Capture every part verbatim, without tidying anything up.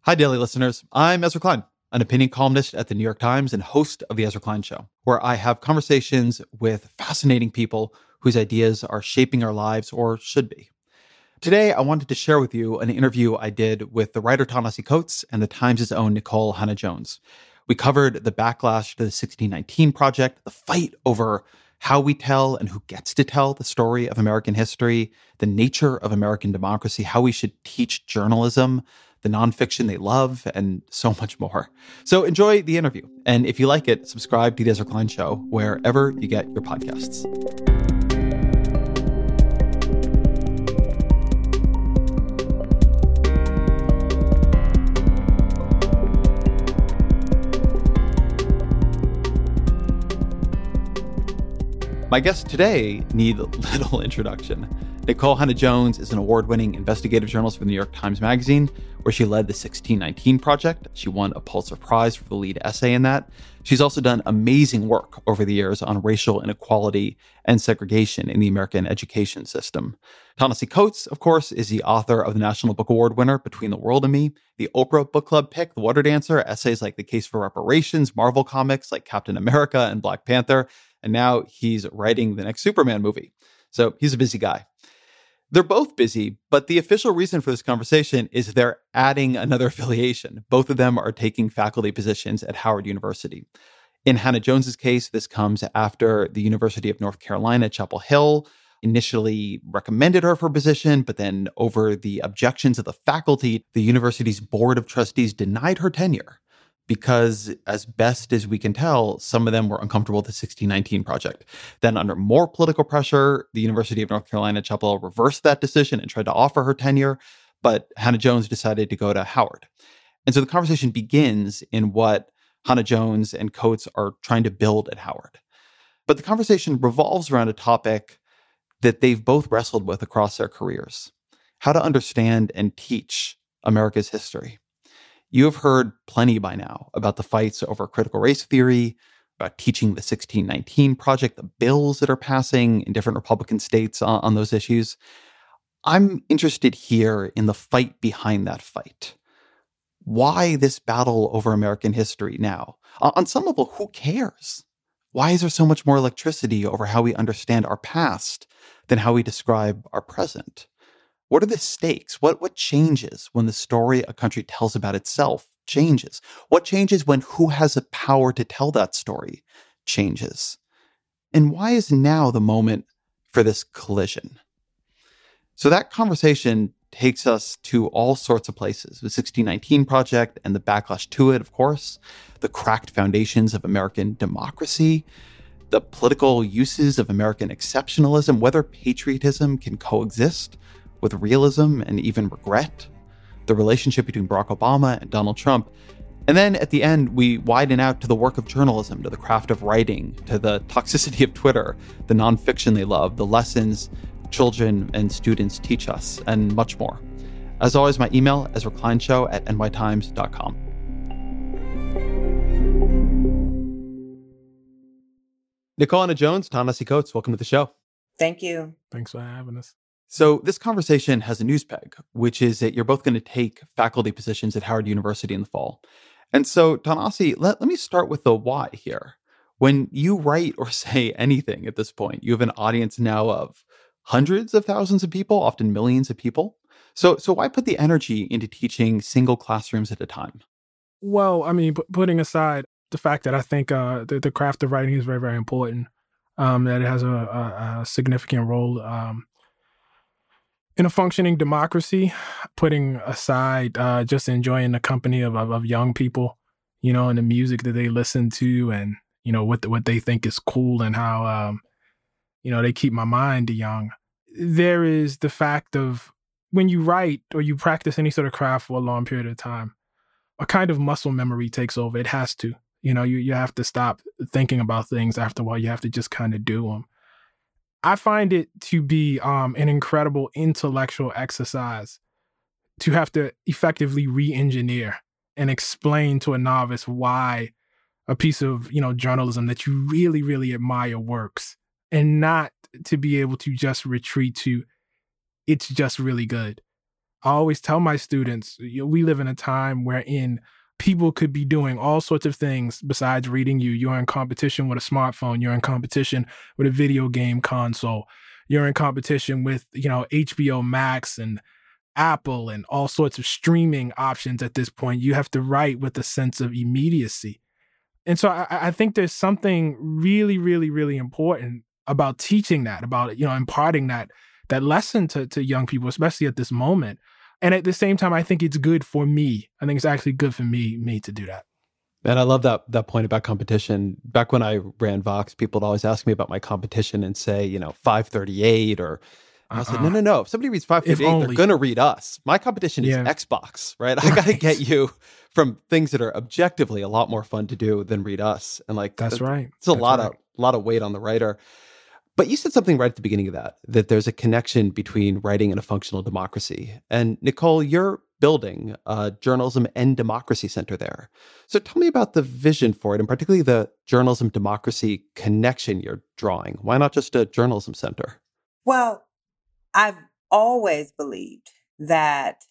Hi, Daily listeners. I'm Ezra Klein, an opinion columnist at the New York Times and host of The Ezra Klein Show, where I have conversations with fascinating people whose ideas are shaping our lives or should be. Today, I wanted to share with you an interview I did with the writer Ta-Nehisi Coates and the Times' own Nikole Hannah-Jones. We covered the backlash to the sixteen nineteen Project, the fight over how we tell and who gets to tell the story of American history, the nature of American democracy, how we should teach journalism, the nonfiction they love, and so much more. So enjoy the interview. And if you like it, subscribe to The Ezra Klein Show wherever you get your podcasts. My guests today need little introduction. Nikole Hannah-Jones is an award-winning investigative journalist for the New York Times Magazine, where she led the sixteen nineteen Project. She won a Pulitzer Prize for the lead essay in that. She's also done amazing work over the years on racial inequality and segregation in the American education system. Ta-Nehisi Coates, of course, is the author of the National Book Award winner, Between the World and Me, the Oprah Book Club pick, The Water Dancer, essays like The Case for Reparations, Marvel comics like Captain America and Black Panther, and now he's writing the next Superman movie. So he's a busy guy. They're both busy, but the official reason for this conversation is they're adding another affiliation. Both of them are taking faculty positions at Howard University. In Hannah-Jones's case, this comes after the University of North Carolina, Chapel Hill, initially recommended her for a position, but then over the objections of the faculty, the university's board of trustees denied her tenure because, as best as we can tell, some of them were uncomfortable with the sixteen nineteen Project. Then, under more political pressure, the University of North Carolina, Chapel Hill reversed that decision and tried to offer her tenure, but Hannah-Jones decided to go to Howard. And so the conversation begins in what Hannah-Jones and Coates are trying to build at Howard. But the conversation revolves around a topic that they've both wrestled with across their careers: how to understand and teach America's history. You have heard plenty by now about the fights over critical race theory, about teaching the sixteen nineteen Project, the bills that are passing in different Republican states on, on those issues. I'm interested here in the fight behind that fight. Why this battle over American history now? On some level, who cares? Why is there so much more electricity over how we understand our past than how we describe our present? What are the stakes? What what changes when the story a country tells about itself changes? What changes when who has the power to tell that story changes? And why is now the moment for this collision? So that conversation takes us to all sorts of places. The sixteen nineteen Project and the backlash to it, of course, the cracked foundations of American democracy, the political uses of American exceptionalism, whether patriotism can coexist with realism and even regret, the relationship between Barack Obama and Donald Trump. And then at the end, we widen out to the work of journalism, to the craft of writing, to the toxicity of Twitter, the nonfiction they love, the lessons children and students teach us, and much more. As always, my email, Ezra Klein Show at n y times dot com. Nikole Hannah-Jones, Ta-Nehisi Coates, welcome to the show. Thank you. Thanks for having us. So this conversation has a news peg, which is that you're both going to take faculty positions at Howard University in the fall. And so, Ta-Nehisi, let, let me start with the why here. When you write or say anything at this point, you have an audience now of hundreds of thousands of people, often millions of people. So, so why put the energy into teaching single classrooms at a time? Well, I mean, p- putting aside the fact that I think uh, the, the craft of writing is very, very important, um, that it has a, a, a significant role um, in a functioning democracy, putting aside uh, just enjoying the company of, of, of young people, you know, and the music that they listen to and, you know, what the, what they think is cool and how, um, you know, they keep my mind young. There is the fact of when you write or you practice any sort of craft for a long period of time, a kind of muscle memory takes over. It has to. You know, you, you have to stop thinking about things after a while. You have to just kind of do them. I find it to be um, an incredible intellectual exercise to have to effectively re-engineer and explain to a novice why a piece of, you know, journalism that you really, really admire works, and not to be able to just retreat to, it's just really good. I always tell my students, you know, we live in a time wherein people could be doing all sorts of things besides reading you. You're in competition with a smartphone. You're in competition with a video game console. You're in competition with, you know, H B O Max and Apple and all sorts of streaming options at this point. You have to write with a sense of immediacy. And so I, I think there's something really, really, really important about teaching that, about, you know, imparting that that lesson to, to young people, especially at this moment. And at the same time, I think it's good for me. I think it's actually good for me, me to do that. And I love that that point about competition. Back when I ran Vox, people would always ask me about my competition and say, you know, five thirty-eight or I said, Uh-uh. no, no, no. If somebody reads five thirty-eight, they're going to read us. My competition is Yeah. Xbox, right? I got to get you from things that are objectively a lot more fun to do than read us. And like, That's right. It's a That's lot right. of lot of weight on the writer. But you said something right at the beginning of that, that there's a connection between writing and a functional democracy. And Nicole, you're building a journalism and democracy center there. So tell me about the vision for it, and particularly the journalism democracy connection you're drawing. Why not just a journalism center? Well, I've always believed that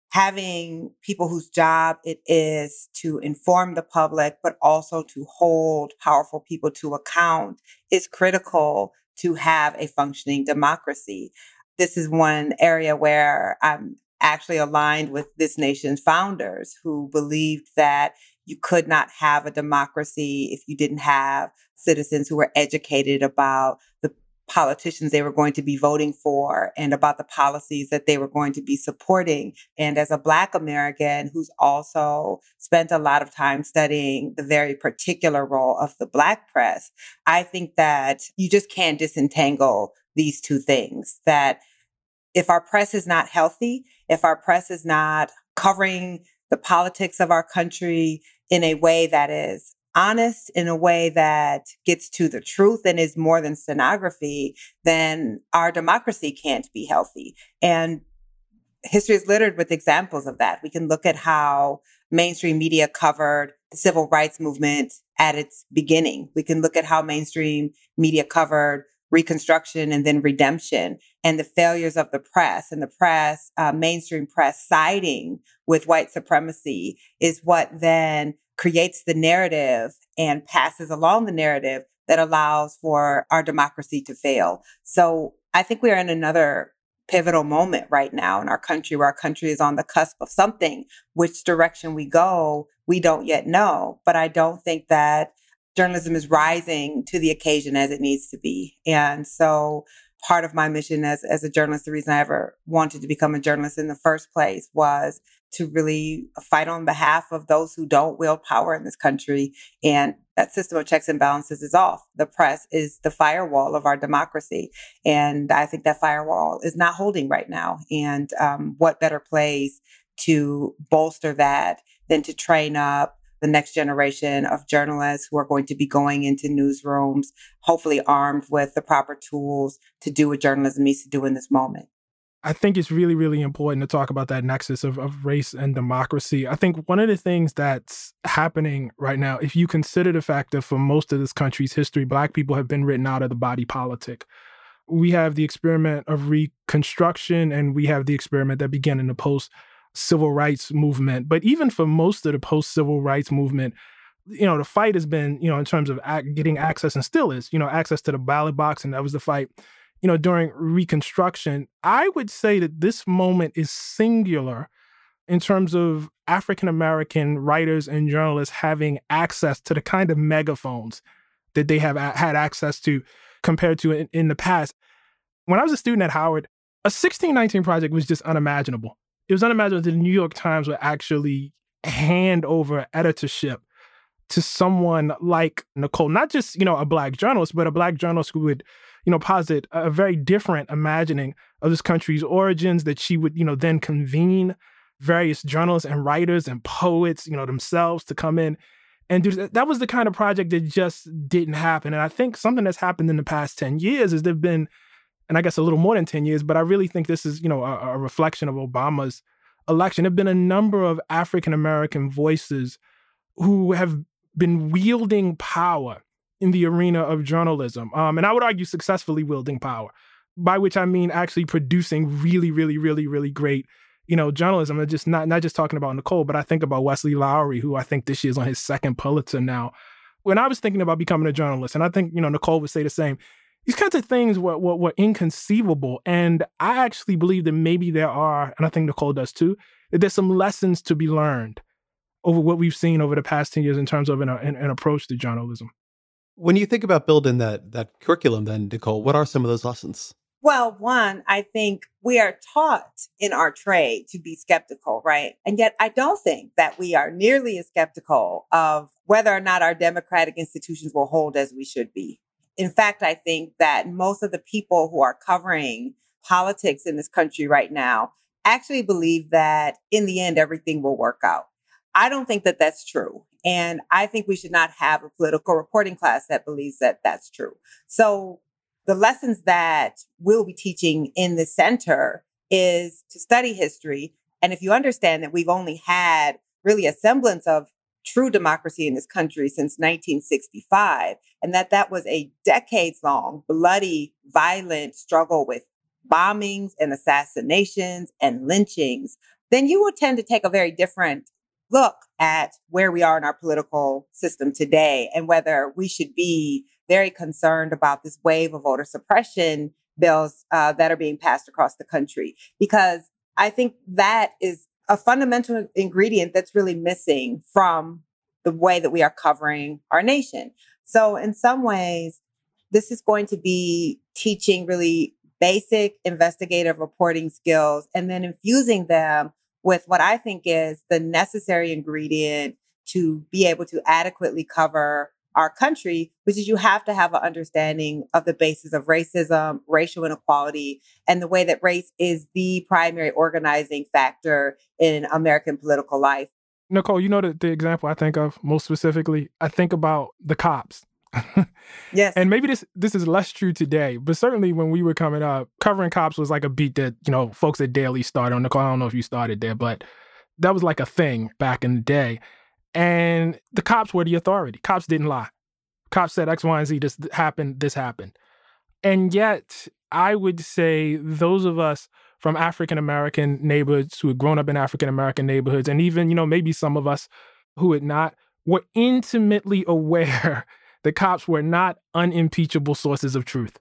having people whose job it is to inform the public, but also to hold powerful people to account is critical to have a functioning democracy. This is one area where I'm actually aligned with this nation's founders who believed that you could not have a democracy if you didn't have citizens who were educated about the politicians they were going to be voting for and about the policies that they were going to be supporting. And as a Black American who's also spent a lot of time studying the very particular role of the Black press, I think that you just can't disentangle these two things. That if our press is not healthy, if our press is not covering the politics of our country in a way that is honest, in a way that gets to the truth and is more than stenography, then our democracy can't be healthy. And history is littered with examples of that. We can look at how mainstream media covered the civil rights movement at its beginning. We can look at how mainstream media covered Reconstruction and then redemption, and the failures of the press and the press, uh, mainstream press siding with white supremacy is what then creates the narrative and passes along the narrative that allows for our democracy to fail. So I think we are in another pivotal moment right now in our country where our country is on the cusp of something. Which direction we go, we don't yet know. But I don't think that journalism is rising to the occasion as it needs to be. And so part of my mission as, as a journalist, the reason I ever wanted to become a journalist in the first place was to really fight on behalf of those who don't wield power in this country. And that system of checks and balances is off. The press is the firewall of our democracy. And I think that firewall is not holding right now. And um, what better place to bolster that than to train up the next generation of journalists who are going to be going into newsrooms, hopefully armed with the proper tools to do what journalism needs to do in this moment. I think it's really, really important to talk about that nexus of, of race and democracy. I think one of the things that's happening right now, if you consider the fact that for most of this country's history, Black people have been written out of the body politic. We have the experiment of Reconstruction, and we have the experiment that began in the post civil rights movement. But even for most of the post-civil rights movement, you know, the fight has been, you know, in terms of ac- getting access, and still is, you know, access to the ballot box. And that was the fight, you know, during Reconstruction. I would say that this moment is singular in terms of African-American writers and journalists having access to the kind of megaphones that they have a- had access to compared to in, in the past. When I was a student at Howard, a sixteen nineteen project was just unimaginable. It was unimaginable that the New York Times would actually hand over editorship to someone like Nicole, not just, you know, a Black journalist, but a Black journalist who would, you know, posit a very different imagining of this country's origins, that she would, you know, then convene various journalists and writers and poets, you know, themselves to come in and do that. That was the kind of project that just didn't happen. And I think something that's happened in the past ten years is there've been, and I guess a little more than ten years, but I really think this is, you know, a, a reflection of Obama's election. There have been a number of African-American voices who have been wielding power in the arena of journalism. Um, and I would argue successfully wielding power, by which I mean actually producing really, really, really, really great you know, journalism, and just not, not just talking about Nicole, but I think about Wesley Lowery, who I think this year is on his second Pulitzer now. When I was thinking about becoming a journalist, and I think, you know, Nicole would say the same, these kinds of things were, were, were inconceivable. And I actually believe that maybe there are, and I think Nicole does too, that there's some lessons to be learned over what we've seen over the past ten years in terms of an, an, an approach to journalism. When you think about building that that curriculum then, Nicole, what are some of those lessons? Well, one, I think we are taught in our trade to be skeptical, right? And yet I don't think that we are nearly as skeptical of whether or not our democratic institutions will hold as we should be. In fact, I think that most of the people who are covering politics in this country right now actually believe that in the end, everything will work out. I don't think that that's true. And I think we should not have a political reporting class that believes that that's true. So the lessons that we'll be teaching in the center is to study history. And if you understand that we've only had really a semblance of true democracy in this country since nineteen sixty-five, and that that was a decades-long, bloody, violent struggle with bombings and assassinations and lynchings, then you would tend to take a very different look at where we are in our political system today and whether we should be very concerned about this wave of voter suppression bills uh, that are being passed across the country. Because I think that is a fundamental ingredient that's really missing from the way that we are covering our nation. So in some ways, this is going to be teaching really basic investigative reporting skills and then infusing them with what I think is the necessary ingredient to be able to adequately cover our country, which is you have to have an understanding of the basis of racism, racial inequality, and the way that race is the primary organizing factor in American political life. Nicole, you know the, the example I think of most specifically? I think about the cops. Yes. And maybe this this is less true today, but certainly when we were coming up, covering cops was like a beat that, you know, folks at Daily started on. Nicole, I don't know if you started there, but that was like a thing back in the day. And the cops were the authority. Cops didn't lie. Cops said X, Y, and Z, this happened, this happened. And yet, I would say those of us from African-American neighborhoods who had grown up in African-American neighborhoods, and even, you know, maybe some of us who had not, were intimately aware that cops were not unimpeachable sources of truth.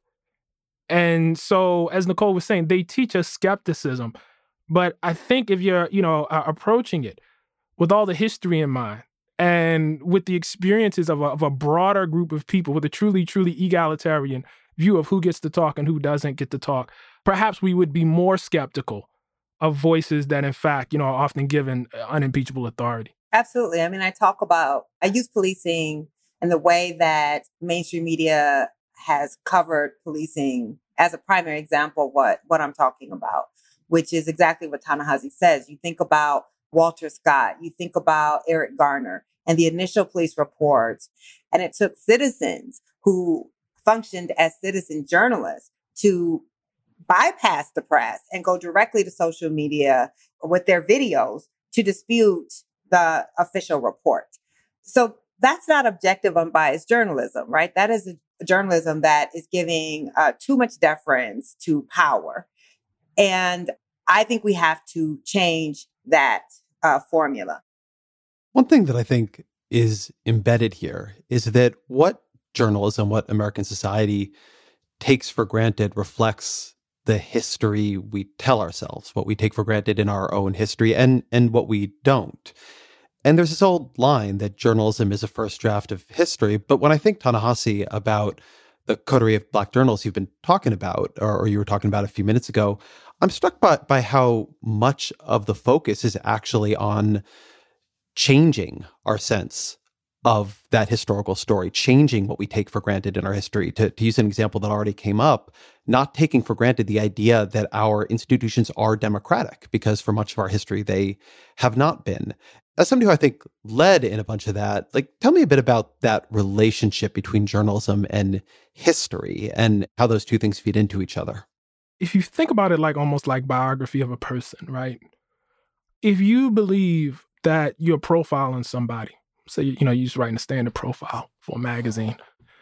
And so, as Nicole was saying, they teach us skepticism. But I think if you're, you know, uh, approaching it with all the history in mind and with the experiences of a, of a broader group of people with a truly, truly egalitarian view of who gets to talk and who doesn't get to talk, perhaps we would be more skeptical of voices that, in fact, you know, are often given unimpeachable authority. Absolutely. I mean, I talk about, I use policing and the way that mainstream media has covered policing as a primary example of what, what I'm talking about, which is exactly what Ta-Nehisi says. You think about Walter Scott, you think about Eric Garner and the initial police reports, and it took citizens who functioned as citizen journalists to bypass the press and go directly to social media with their videos to dispute the official report. So that's not objective, unbiased journalism, right? That is a journalism that is giving uh, too much deference to power. And I think we have to change that uh, formula. One thing that I think is embedded here is that what journalism, what American society takes for granted reflects the history we tell ourselves, what we take for granted in our own history and, and what we don't. And there's this old line that journalism is a first draft of history. But when I think, Ta-Nehisi, about the coterie of Black journalists you've been talking about, or, or you were talking about a few minutes ago, I'm struck by, by how much of the focus is actually on changing our sense of that historical story, changing what we take for granted in our history. To, to use an example that already came up, not taking for granted the idea that our institutions are democratic, because for much of our history, they have not been. As somebody who I think led in a bunch of that, like, tell me a bit about that relationship between journalism and history and how those two things feed into each other. If you think about it like almost like biography of a person, right? If you believe that you're profiling somebody, say, you know, you're just writing a standard profile for a magazine,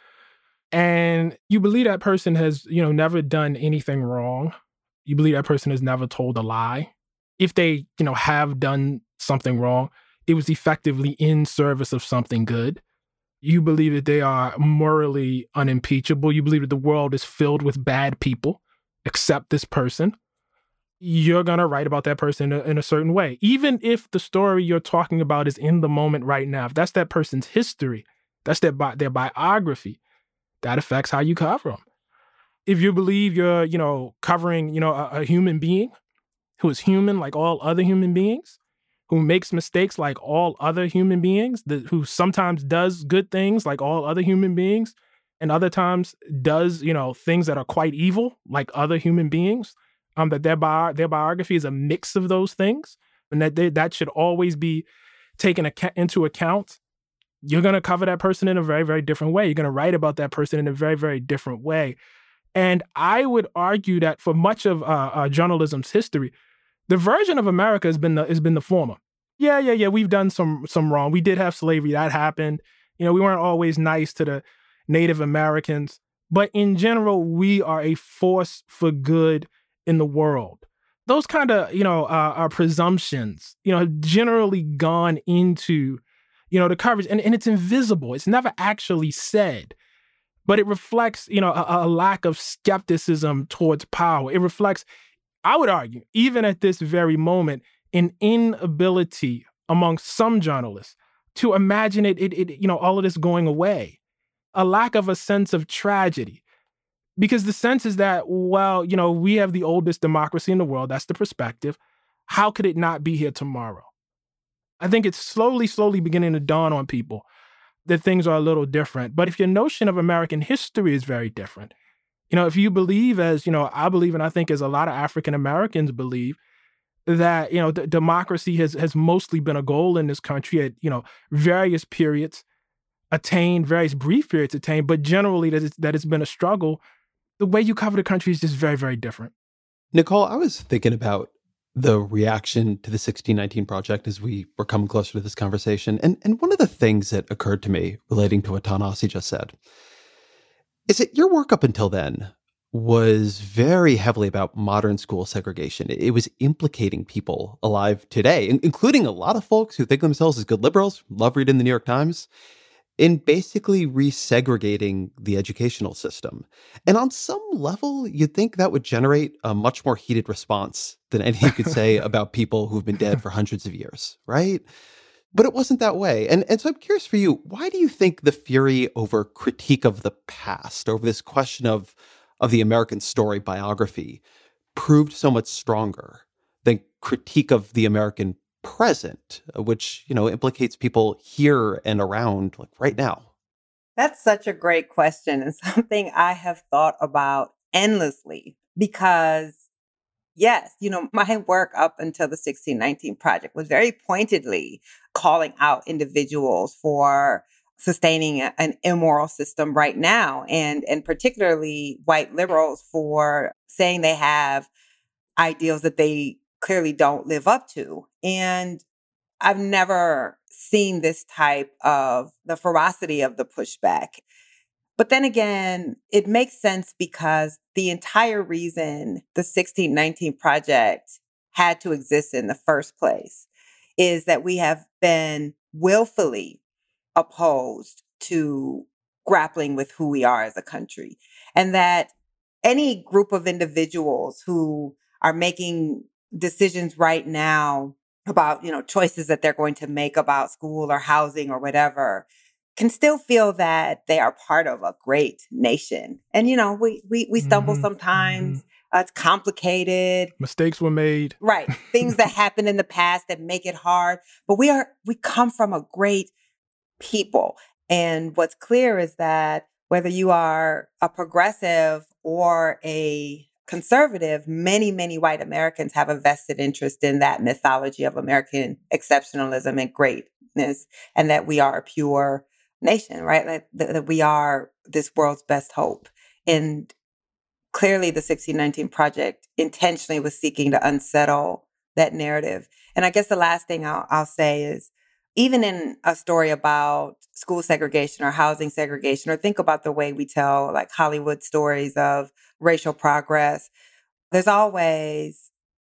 and you believe that person has, you know, never done anything wrong, you believe that person has never told a lie, if they, you know, have done something wrong, it was effectively in service of something good. You believe that they are morally unimpeachable. You believe that the world is filled with bad people, except this person. You're going to write about that person in a, in a certain way. Even if the story you're talking about is in the moment right now, if that's that person's history, that's their, bi- their biography, that affects how you cover them. If you believe you're, you know, covering, you know, a, a human being who is human like all other human beings, who makes mistakes like all other human beings, that, who sometimes does good things like all other human beings, and other times does, you know, things that are quite evil like other human beings, um, that their, bi- their biography is a mix of those things, and that they, that should always be taken ac- into account, you're going to cover that person in a very, very different way. You're going to write about that person in a very, very different way. And I would argue that for much of uh, uh, journalism's history, the version of America has been the, has been the former. Yeah, yeah, yeah. We've done some some wrong. We did have slavery. That happened. You know, we weren't always nice to the Native Americans. But in general, we are a force for good in the world. Those kind of, you know, uh, are presumptions, you know, have generally gone into, you know, the coverage. And, and it's invisible. It's never actually said. But it reflects, you know, a, a lack of skepticism towards power. It reflects, I would argue, even at this very moment, an inability among some journalists to imagine it, it, it, you know, all of this going away. A lack of a sense of tragedy. Because the sense is that, well, you know, we have the oldest democracy in the world. That's the perspective. How could it not be here tomorrow? I think it's slowly, slowly beginning to dawn on people that things are a little different. But if your notion of American history is very different, you know, if you believe, as, you know, I believe, and I think as a lot of African Americans believe, that, you know, d- democracy has has mostly been a goal in this country at, you know, various periods attained, various brief periods attained, but generally that it's, that it's been a struggle. The way you cover the country is just very, very different. Nicole, I was thinking about the reaction to the sixteen nineteen Project as we were coming closer to this conversation. And, and one of the things that occurred to me relating to what Ta-Nehisi just said is that your work up until then was very heavily about modern school segregation. It was implicating people alive today, including a lot of folks who think themselves as good liberals, love reading the New York Times, in basically resegregating the educational system. And on some level, you'd think that would generate a much more heated response than anything you could say about people who've been dead for hundreds of years, right? But it wasn't that way. And, and so I'm curious for you, why do you think the fury over critique of the past, over this question of, of the American story biography, proved so much stronger than critique of the American present, which, you know, implicates people here and around, like right now? That's such a great question, and something I have thought about endlessly because, yes, you know, my work up until the sixteen nineteen Project was very pointedly calling out individuals for sustaining a, an immoral system right now, and and particularly white liberals for saying they have ideals that they clearly don't live up to. And I've never seen this type of the ferocity of the pushback. But then again, it makes sense because the entire reason the sixteen nineteen Project had to exist in the first place is that we have been willfully opposed to grappling with who we are as a country. And that any group of individuals who are making decisions right now about, you know, choices that they're going to make about school or housing or whatever, can still feel that they are part of a great nation. And, you know, we we, we stumble Mm-hmm. sometimes. Mm-hmm. Uh, it's complicated. Mistakes were made. Right. Things that happened in the past that make it hard. But we are, we come from a great people. And what's clear is that whether you are a progressive or a conservative, many, many white Americans have a vested interest in that mythology of American exceptionalism and greatness, and that we are a pure nation, right? Like, that we are this world's best hope. And clearly the sixteen nineteen Project intentionally was seeking to unsettle that narrative. And I guess the last thing I'll, I'll say is, even in a story about school segregation or housing segregation, or think about the way we tell like Hollywood stories of racial progress, there's always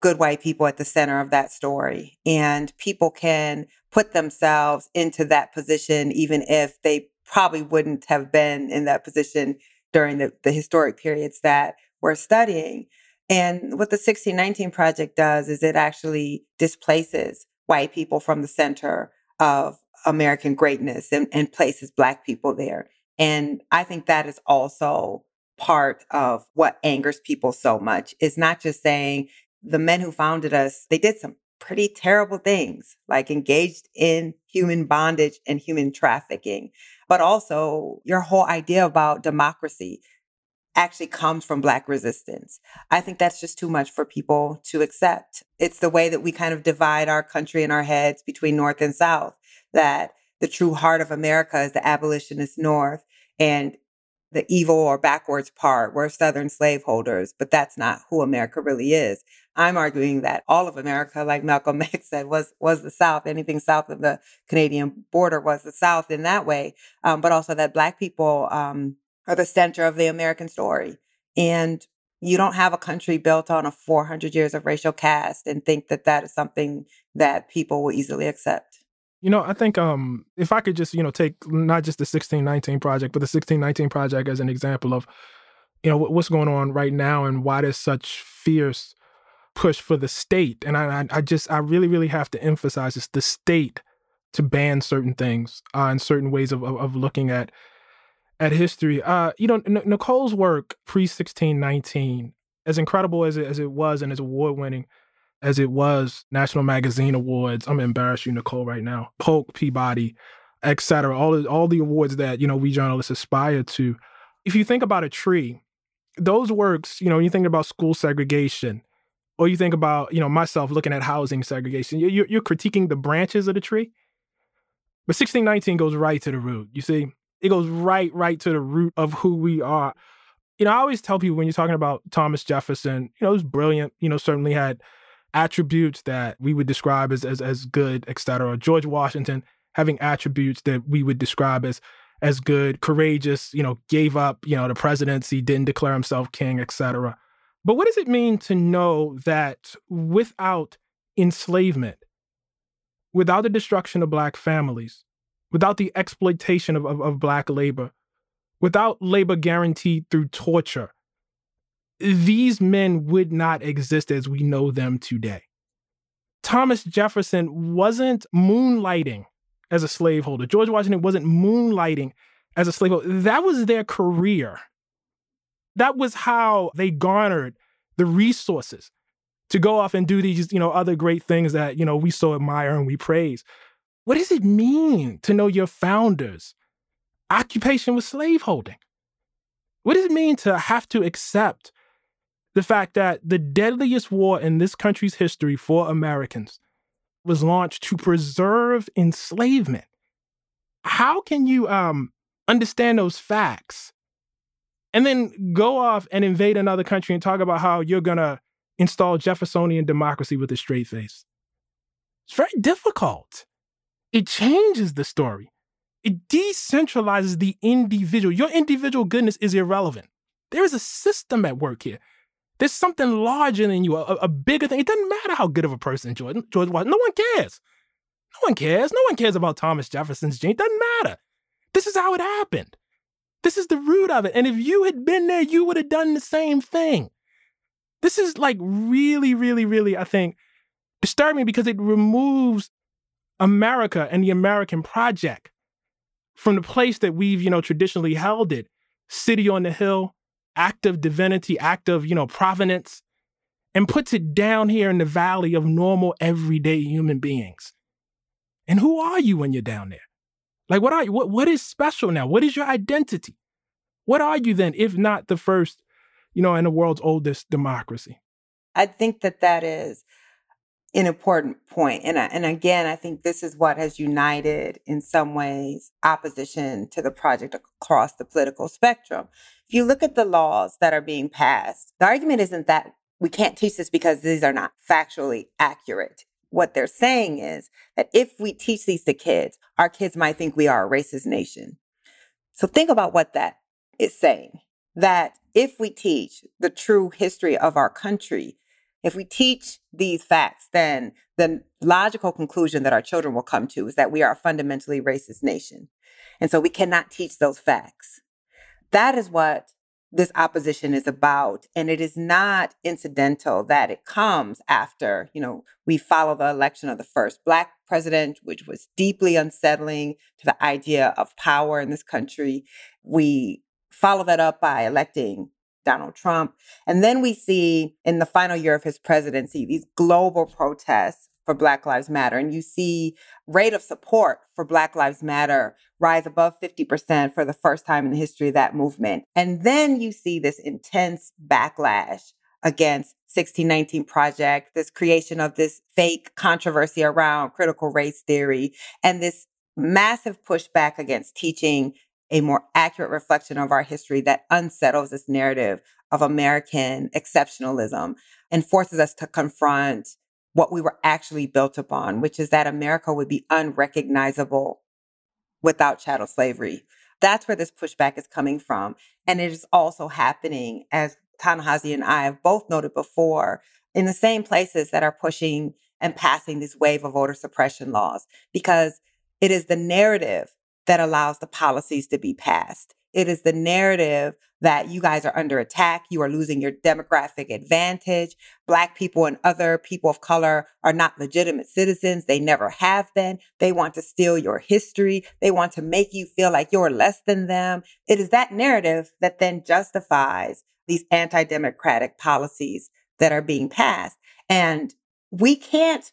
good white people at the center of that story. And people can put themselves into that position, even if they probably wouldn't have been in that position during the, the historic periods that we're studying. And what the sixteen nineteen Project does is it actually displaces white people from the center of American greatness and, and places Black people there. And I think that is also part of what angers people so much. Is not just saying the men who founded us, they did some pretty terrible things, like engaged in human bondage and human trafficking, but also your whole idea about democracy actually comes from Black resistance. I think that's just too much for people to accept. It's the way that we kind of divide our country in our heads between North and South, that the true heart of America is the abolitionist North, and the evil or backwards part, we're Southern slaveholders, but that's not who America really is. I'm arguing that all of America, like Malcolm X said, was was the South. Anything south of the Canadian border was the South in that way, um, but also that Black people um, are the center of the American story. And you don't have a country built on a four hundred years of racial caste and think that that is something that people will easily accept. You know, I think um, if I could just, you know, take not just the sixteen nineteen Project, but the sixteen nineteen Project as an example of, you know, what's going on right now and why there's such fierce push for the state. And I, I just, I really, really have to emphasize this, the state to ban certain things uh, and certain ways of, of, of looking at at history. Uh, you know, N- Nicole's work pre sixteen nineteen, as incredible as it, as it was and as award-winning as it was, National Magazine Awards, I'm gonna embarrass you, Nicole, right now, Polk, Peabody, et cetera, all, the, all the awards that, you know, we journalists aspire to. If you think about a tree, those works, you know, you think about school segregation, or you think about, you know, myself looking at housing segregation, you're, you're critiquing the branches of the tree. But sixteen nineteen goes right to the root, you see? It goes right, right to the root of who we are. You know, I always tell people when you're talking about Thomas Jefferson, you know, he was brilliant, you know, certainly had attributes that we would describe as, as, as good, et cetera. George Washington having attributes that we would describe as, as good, courageous, you know, gave up, you know, the presidency, didn't declare himself king, et cetera. But what does it mean to know that without enslavement, without the destruction of Black families, without the exploitation of, of, of Black labor, without labor guaranteed through torture, these men would not exist as we know them today? Thomas Jefferson wasn't moonlighting as a slaveholder. George Washington wasn't moonlighting as a slaveholder. That was their career. That was how they garnered the resources to go off and do these, you know, other great things that, you know, we so admire and we praise. What does it mean to know your founders' occupation was slaveholding? What does it mean to have to accept the fact that the deadliest war in this country's history for Americans was launched to preserve enslavement? How can you um, understand those facts and then go off and invade another country and talk about how you're going to install Jeffersonian democracy with a straight face? It's very difficult. It changes the story. It decentralizes the individual. Your individual goodness is irrelevant. There is a system at work here. There's something larger than you, a, a bigger thing. It doesn't matter how good of a person George, George was. No one cares. No one cares. No one cares about Thomas Jefferson's gene. It doesn't matter. This is how it happened. This is the root of it. And if you had been there, you would have done the same thing. This is like really, really, really, I think, disturbing because it removes America and the American project from the place that we've, you know, traditionally held it. City on the hill, act of divinity, act of, you know, provenance, and puts it down here in the valley of normal, everyday human beings. And who are you when you're down there? Like, what are you? What, what is special now? What is your identity? What are you then, if not the first, you know, and the world's oldest democracy? I think that that is an important point. And, I, and again, I think this is what has united, in some ways, opposition to the project across the political spectrum. If you look at the laws that are being passed, the argument isn't that we can't teach this because these are not factually accurate. What they're saying is that if we teach these to kids, our kids might think we are a racist nation. So think about what that is saying. That if we teach the true history of our country, If we teach these facts, then the logical conclusion that our children will come to is that we are a fundamentally racist nation. And so we cannot teach those facts. That is what this opposition is about. And it is not incidental that it comes after, you know, we follow the election of the first Black president, which was deeply unsettling to the idea of power in this country. We follow that up by electing Donald Trump. And then we see in the final year of his presidency, these global protests for Black Lives Matter. And you see rate of support for Black Lives Matter rise above fifty percent for the first time in the history of that movement. And then you see this intense backlash against sixteen nineteen Project, this creation of this fake controversy around critical race theory, and this massive pushback against teaching a more accurate reflection of our history that unsettles this narrative of American exceptionalism and forces us to confront what we were actually built upon, which is that America would be unrecognizable without chattel slavery. That's where this pushback is coming from. And it is also happening, as Ta-Nehisi and I have both noted before, in the same places that are pushing and passing this wave of voter suppression laws, because it is the narrative that allows the policies to be passed. It is the narrative that you guys are under attack. You are losing your demographic advantage. Black people and other people of color are not legitimate citizens. They never have been. They want to steal your history. They want to make you feel like you're less than them. It is that narrative that then justifies these anti-democratic policies that are being passed. And we can't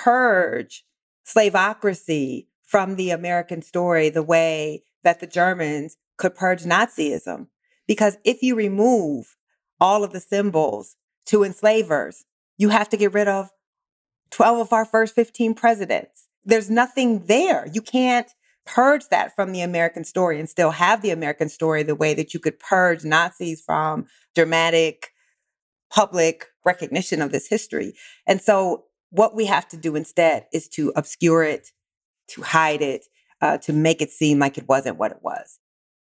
purge slaveocracy from the American story the way that the Germans could purge Nazism. Because if you remove all of the symbols to enslavers, you have to get rid of twelve of our first fifteen presidents. There's nothing there. You can't purge that from the American story and still have the American story the way that you could purge Nazis from dramatic public recognition of this history. And so what we have to do instead is to obscure it, to hide it, uh, to make it seem like it wasn't what it was.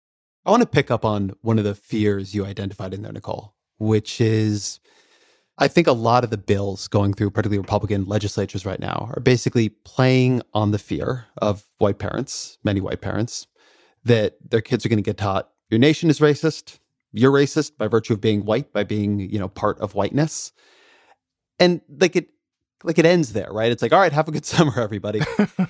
I want to pick up on one of the fears you identified in there, Nicole, which is, I think a lot of the bills going through, particularly Republican legislatures right now, are basically playing on the fear of white parents, many white parents, that their kids are going to get taught, your nation is racist, you're racist by virtue of being white, by being, you know, part of whiteness. And like it, like it ends there, right? It's like, all right, have a good summer, everybody.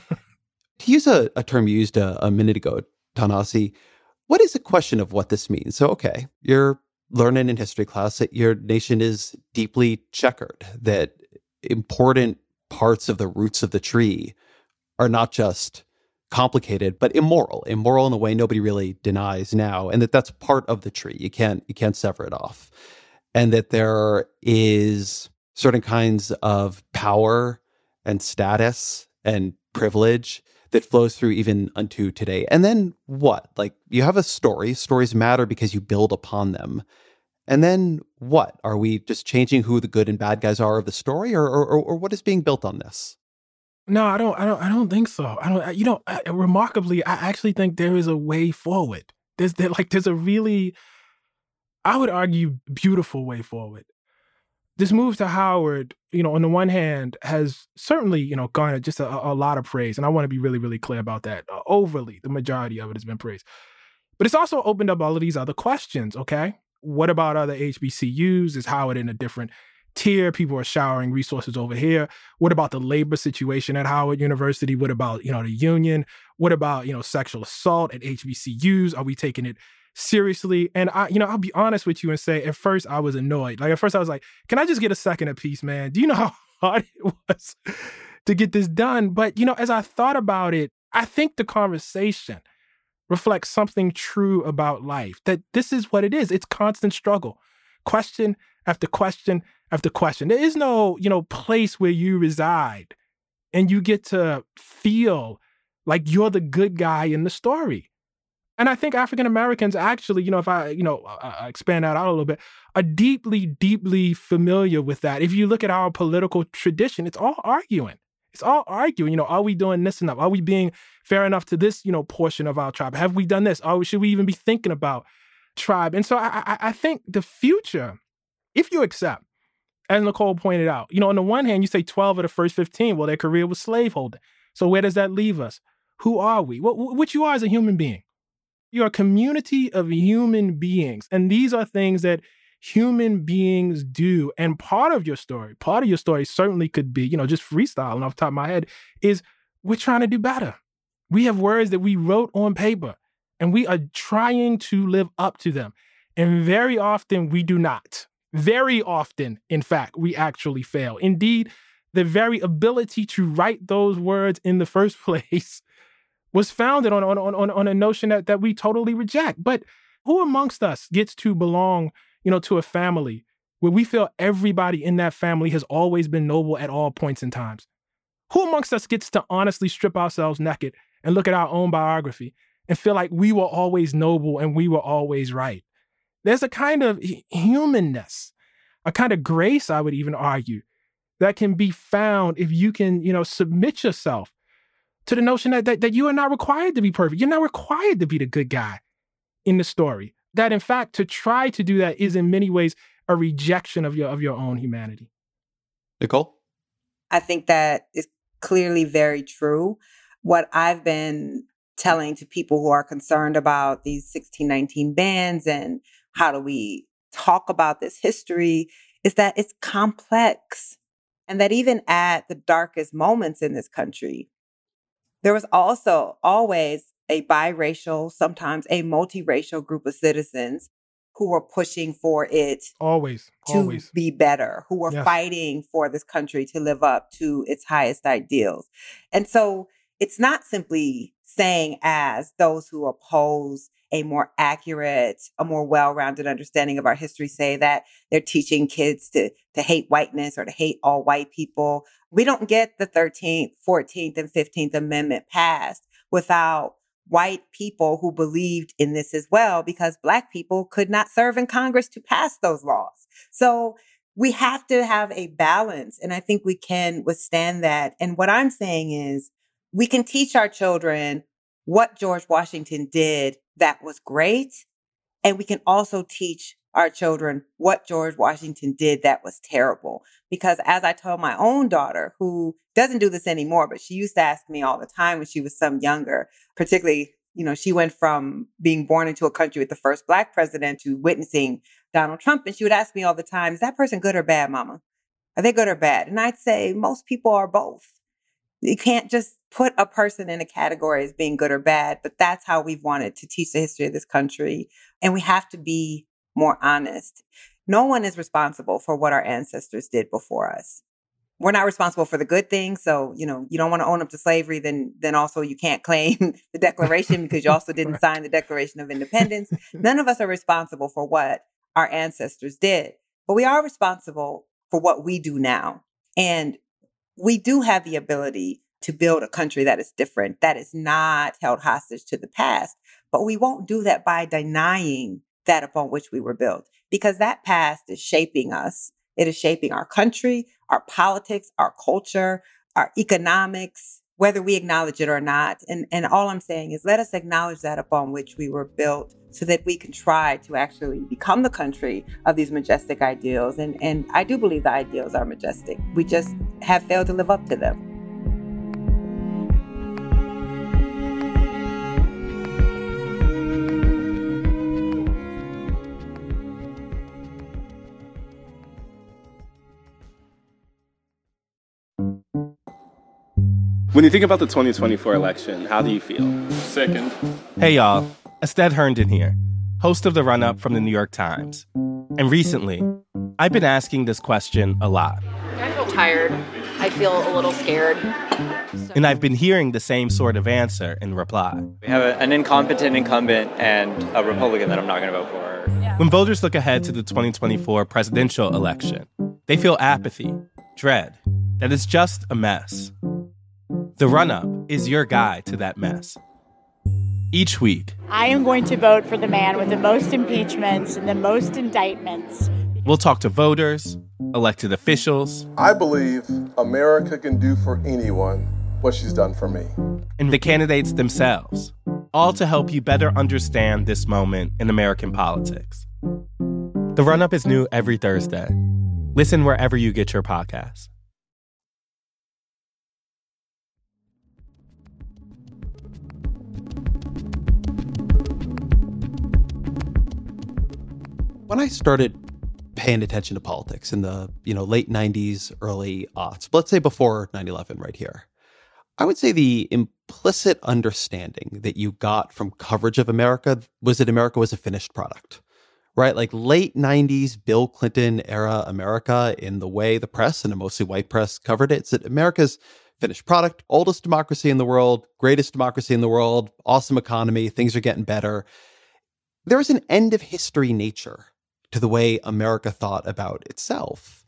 To use a, a term you used a, a minute ago, Ta-Nehisi, what is a question of what this means? So, okay, you're learning in history class that your nation is deeply checkered, that important parts of the roots of the tree are not just complicated, but immoral, immoral in a way nobody really denies now, and that that's part of the tree. You can't, you can't sever it off. And that there is certain kinds of power and status and privilege that flows through even unto today. And then what? Like, you have a story. Stories matter because you build upon them. And then what? Are we just changing who the good and bad guys are of the story, or or, or what is being built on this? No, I don't. I don't. I don't think so. I don't. You know, I, remarkably, I actually think there is a way forward. There's there, like there's a really, I would argue, beautiful way forward. This move to Howard, you know, on the one hand, has certainly, you know, garnered just a, a lot of praise. And I want to be really, really clear about that. Uh, overly, the majority of it has been praised. But it's also opened up all of these other questions, okay? What about other H B C Us? Is Howard in a different tier? People are showering resources over here. What about the labor situation at Howard University? What about, you know, the union? What about, you know, sexual assault at H B C Us? Are we taking it seriously? And I, you know, I'll be honest with you and say, at first I was annoyed. Like at first I was like, can I just get a second apiece, man? Do you know how hard it was to get this done? But, you know, as I thought about it, I think the conversation reflects something true about life, that this is what it is. It's constant struggle, question after question after question. There is no, you know, place where you reside and you get to feel like you're the good guy in the story. And I think African Americans actually, you know, if I, you know, I expand that out a little bit, are deeply, deeply familiar with that. If you look at our political tradition, it's all arguing. It's all arguing, you know, are we doing this enough? Are we being fair enough to this, you know, portion of our tribe? Have we done this? Or should we even be thinking about tribe? And so I, I, I think the future, if you accept, as Nicole pointed out. You know, on the one hand, you say twelve of the first fifteen, well, their career was slaveholding. So where does that leave us? Who are we? What, what you are as a human being. You're a community of human beings. And these are things that human beings do. And part of your story, part of your story certainly could be, you know, just freestyling off the top of my head, is we're trying to do better. We have words that we wrote on paper, and we are trying to live up to them. And very often we do not. Very often, in fact, we actually fail. Indeed, the very ability to write those words in the first place was founded on, on, on, on a notion that, that we totally reject. But who amongst us gets to belong, you know, to a family where we feel everybody in that family has always been noble at all points in times? Who amongst us gets to honestly strip ourselves naked and look at our own biography and feel like we were always noble and we were always right? There's a kind of humanness, a kind of grace, I would even argue, that can be found if you can, you know, submit yourself to the notion that, that, that you are not required to be perfect. You're not required to be the good guy in the story. That, in fact, to try to do that is in many ways a rejection of your of your own humanity. Nicole? I think that is clearly very true. What I've been telling to people who are concerned about these sixteen nineteen bans and how do we talk about this history is that it's complex. And that even at the darkest moments in this country, there was also always a biracial, sometimes a multiracial group of citizens who were pushing for it always, to always. be better, who were Yes. fighting for this country to live up to its highest ideals. And so it's not simply saying, as those who oppose a more accurate, a more well-rounded understanding of our history say, that they're teaching kids to, to hate whiteness or to hate all white people. We don't get the thirteenth, fourteenth, and fifteenth Amendment passed without white people who believed in this as well, because Black people could not serve in Congress to pass those laws. So we have to have a balance, and I think we can withstand that. And what I'm saying is we can teach our children what George Washington did that was great, and we can also teach our children what George Washington did that was terrible. Because as I told my own daughter, who doesn't do this anymore, but she used to ask me all the time when she was some younger, particularly, you know, she went from being born into a country with the first Black president to witnessing Donald Trump. And she would ask me all the time, is that person good or bad, Mama? Are they good or bad? And I'd say most people are both. You can't just put a person in a category as being good or bad, but that's how we've wanted to teach the history of this country. And we have to be more honest. No one is responsible for what our ancestors did before us. We're not responsible for the good things. So, you know, you don't want to own up to slavery, then then also you can't claim the Declaration because you also didn't sign the Declaration of Independence. None of us are responsible for what our ancestors did, but we are responsible for what we do now. And we do have the ability to build a country that is different, that is not held hostage to the past. But we won't do that by denying that upon which we were built, because that past is shaping us. It is shaping our country, our politics, our culture, our economics, whether we acknowledge it or not. And, and all I'm saying is let us acknowledge that upon which we were built so that we can try to actually become the country of these majestic ideals. And, and I do believe the ideals are majestic. We just have failed to live up to them. When you think about the twenty twenty-four election, how do you feel? Second. Hey, y'all. Estelle Herndon here, host of The Run-Up from the New York Times. And recently, I've been asking this question a lot. I feel tired. I feel a little scared. So- and I've been hearing the same sort of answer in reply. We have a, an incompetent incumbent and a Republican that I'm not going to vote for. Yeah. When voters look ahead to the twenty twenty-four presidential election, they feel apathy, dread, that it's just a mess. The Run-Up is your guide to that mess. Each week, I am going to vote for the man with the most impeachments and the most indictments. We'll talk to voters, elected officials. I believe America can do for anyone what she's done for me. And the candidates themselves, all to help you better understand this moment in American politics. The Run-Up is new every Thursday. Listen wherever you get your podcasts. When I started paying attention to politics in the, you know, late nineties, early aughts, let's say before nine eleven right here, I would say the implicit understanding that you got from coverage of America was that America was a finished product, right? Like late nineties Bill Clinton era America, in the way the press and a mostly white press covered it, it's that America's finished product, oldest democracy in the world, greatest democracy in the world, awesome economy, things are getting better. There was an end of history nature to the way America thought about itself.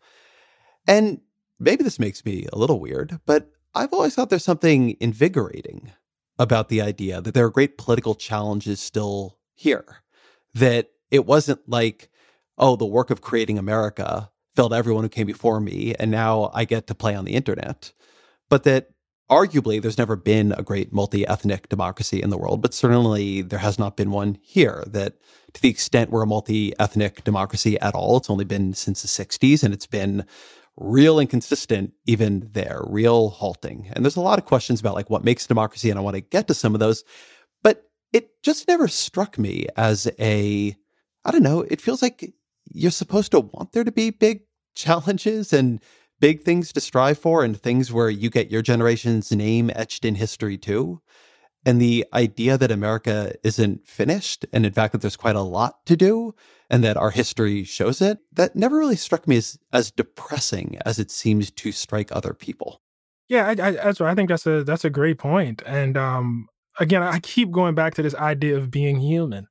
And maybe this makes me a little weird, but I've always thought there's something invigorating about the idea that there are great political challenges still here. That it wasn't like, oh, the work of creating America filled everyone who came before me, and now I get to play on the internet. But that arguably there's never been a great multi-ethnic democracy in the world, but certainly there has not been one here. That to the extent we're a multi-ethnic democracy at all, it's only been since the sixties, and it's been real inconsistent even there, real halting. And there's a lot of questions about like what makes democracy, and I want to get to some of those. But it just never struck me as a, I don't know, it feels like you're supposed to want there to be big challenges and big things to strive for and things where you get your generation's name etched in history too. And the idea that America isn't finished, and in fact that there's quite a lot to do, and that our history shows it, that never really struck me as, as depressing as it seems to strike other people. Yeah, I, I, that's right. I think that's a that's a great point. And um, again, I keep going back to this idea of being human.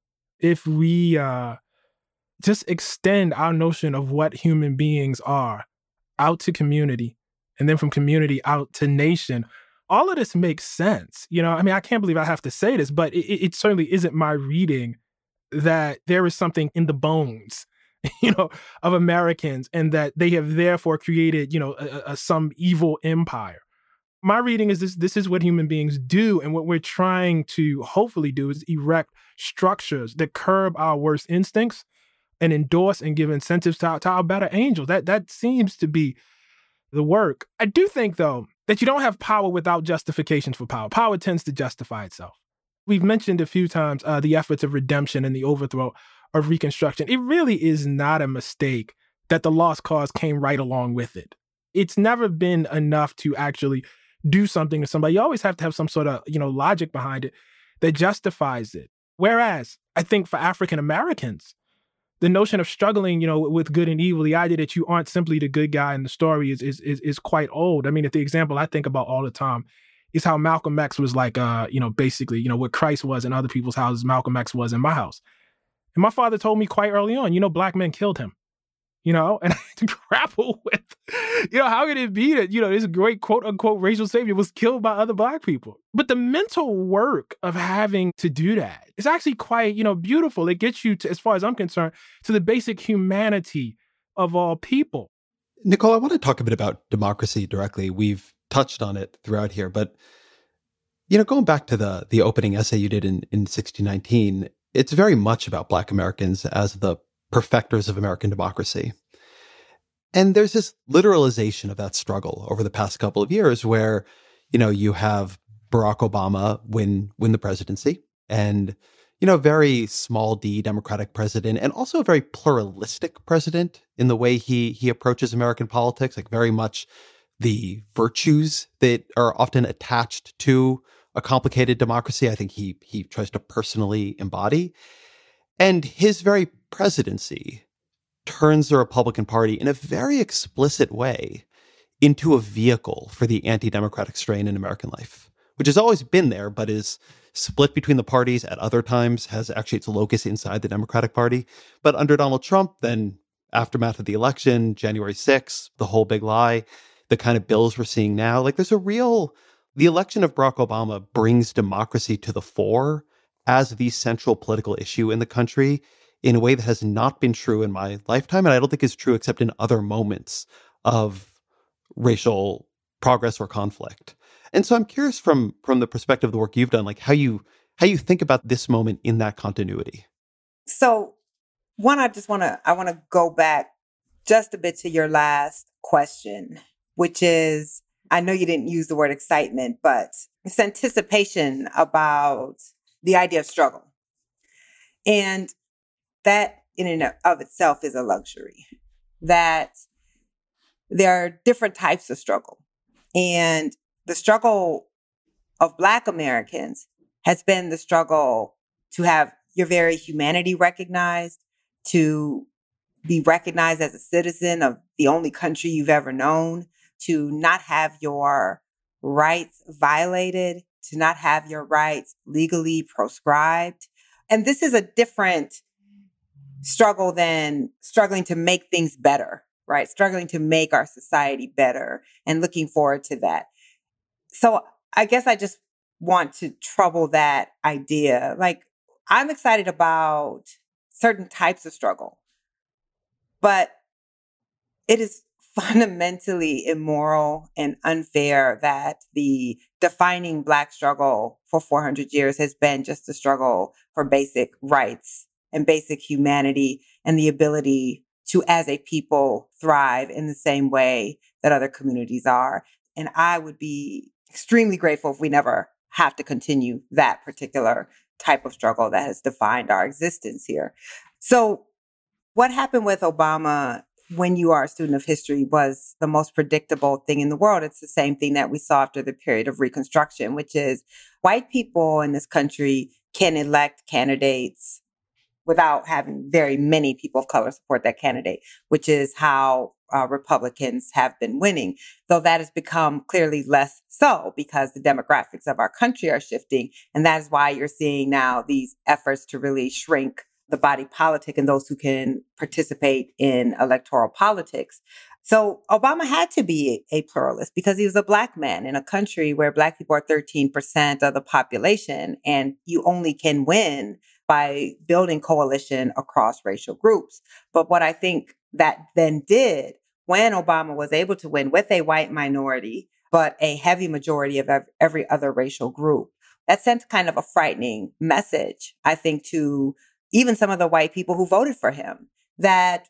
If we uh, just extend our notion of what human beings are out to community, and then from community out to nation, all of this makes sense. You know, I mean, I can't believe I have to say this, but it, it certainly isn't my reading that there is something in the bones, you know, of Americans, and that they have therefore created, you know, a, a, some evil empire. My reading is this: this is what human beings do, and what we're trying to hopefully do is erect structures that curb our worst instincts and endorse and give incentives to our, to our better angels. That that seems to be the work. I do think, though, that you don't have power without justifications for power. Power tends to justify itself. We've mentioned a few times uh, the efforts of redemption and the overthrow of Reconstruction. It really is not a mistake that the lost cause came right along with it. It's never been enough to actually do something to somebody. You always have to have some sort of, you know, logic behind it that justifies it. Whereas I think for African Americans, the notion of struggling, you know, with good and evil, the idea that you aren't simply the good guy in the story is is is, is quite old. I mean, the example I think about all the time is how Malcolm X was like, uh, you know, basically, you know, what Christ was in other people's houses, Malcolm X was in my house. And my father told me quite early on, you know, black men killed him, you know, and I had to grapple with, you know, how could it be that, you know, this great quote unquote racial savior was killed by other black people? But the mental work of having to do that is actually quite, you know, beautiful. It gets you to, as far as I'm concerned, to the basic humanity of all people. Nicole, I want to talk a bit about democracy directly. We've touched on it throughout here, but, you know, going back to the the opening essay you did in, in sixteen nineteen, it's very much about Black Americans as the perfecters of American democracy. And there's this literalization of that struggle over the past couple of years where, you know, you have Barack Obama win win the presidency, and, you know, very small d Democratic president, and also a very pluralistic president in the way he he approaches American politics, like very much the virtues that are often attached to a complicated democracy. I think he he tries to personally embody. And his very presidency turns the Republican Party in a very explicit way into a vehicle for the anti-democratic strain in American life, which has always been there, but is split between the parties at other times, has actually its locus inside the Democratic Party. But under Donald Trump, then aftermath of the election, January sixth, the whole big lie, the kind of bills we're seeing now, like there's a real, the election of Barack Obama brings democracy to the fore as the central political issue in the country in a way that has not been true in my lifetime. And I don't think is true except in other moments of racial progress or conflict. And so I'm curious from, from the perspective of the work you've done, like how you, how you think about this moment in that continuity. So one, I just want to, I want to go back just a bit to your last question, which is, I know you didn't use the word excitement, but it's anticipation about the idea of struggle. And that in and of itself is a luxury, that there are different types of struggle. And the struggle of Black Americans has been the struggle to have your very humanity recognized, to be recognized as a citizen of the only country you've ever known, to not have your rights violated, to not have your rights legally proscribed. And this is a different struggle than struggling to make things better, right? Struggling to make our society better and looking forward to that. So I guess I just want to trouble that idea. Like, I'm excited about certain types of struggle, but it is fundamentally immoral and unfair that the defining Black struggle for four hundred years has been just a struggle for basic rights and basic humanity and the ability to, as a people, thrive in the same way that other communities are. And I would be extremely grateful if we never have to continue that particular type of struggle that has defined our existence here. So what happened with Obama when you are a student of history was the most predictable thing in the world. It's the same thing that we saw after the period of Reconstruction, which is white people in this country can elect candidates without having very many people of color support that candidate, which is how uh, Republicans have been winning, though that has become clearly less so because the demographics of our country are shifting. And that is why you're seeing now these efforts to really shrink the body politic and those who can participate in electoral politics. So Obama had to be a pluralist because he was a Black man in a country where Black people are thirteen percent of the population, and you only can win by building coalition across racial groups. But what I think that then did, when Obama was able to win with a white minority, but a heavy majority of every other racial group, that sent kind of a frightening message, I think, to even some of the white people who voted for him, that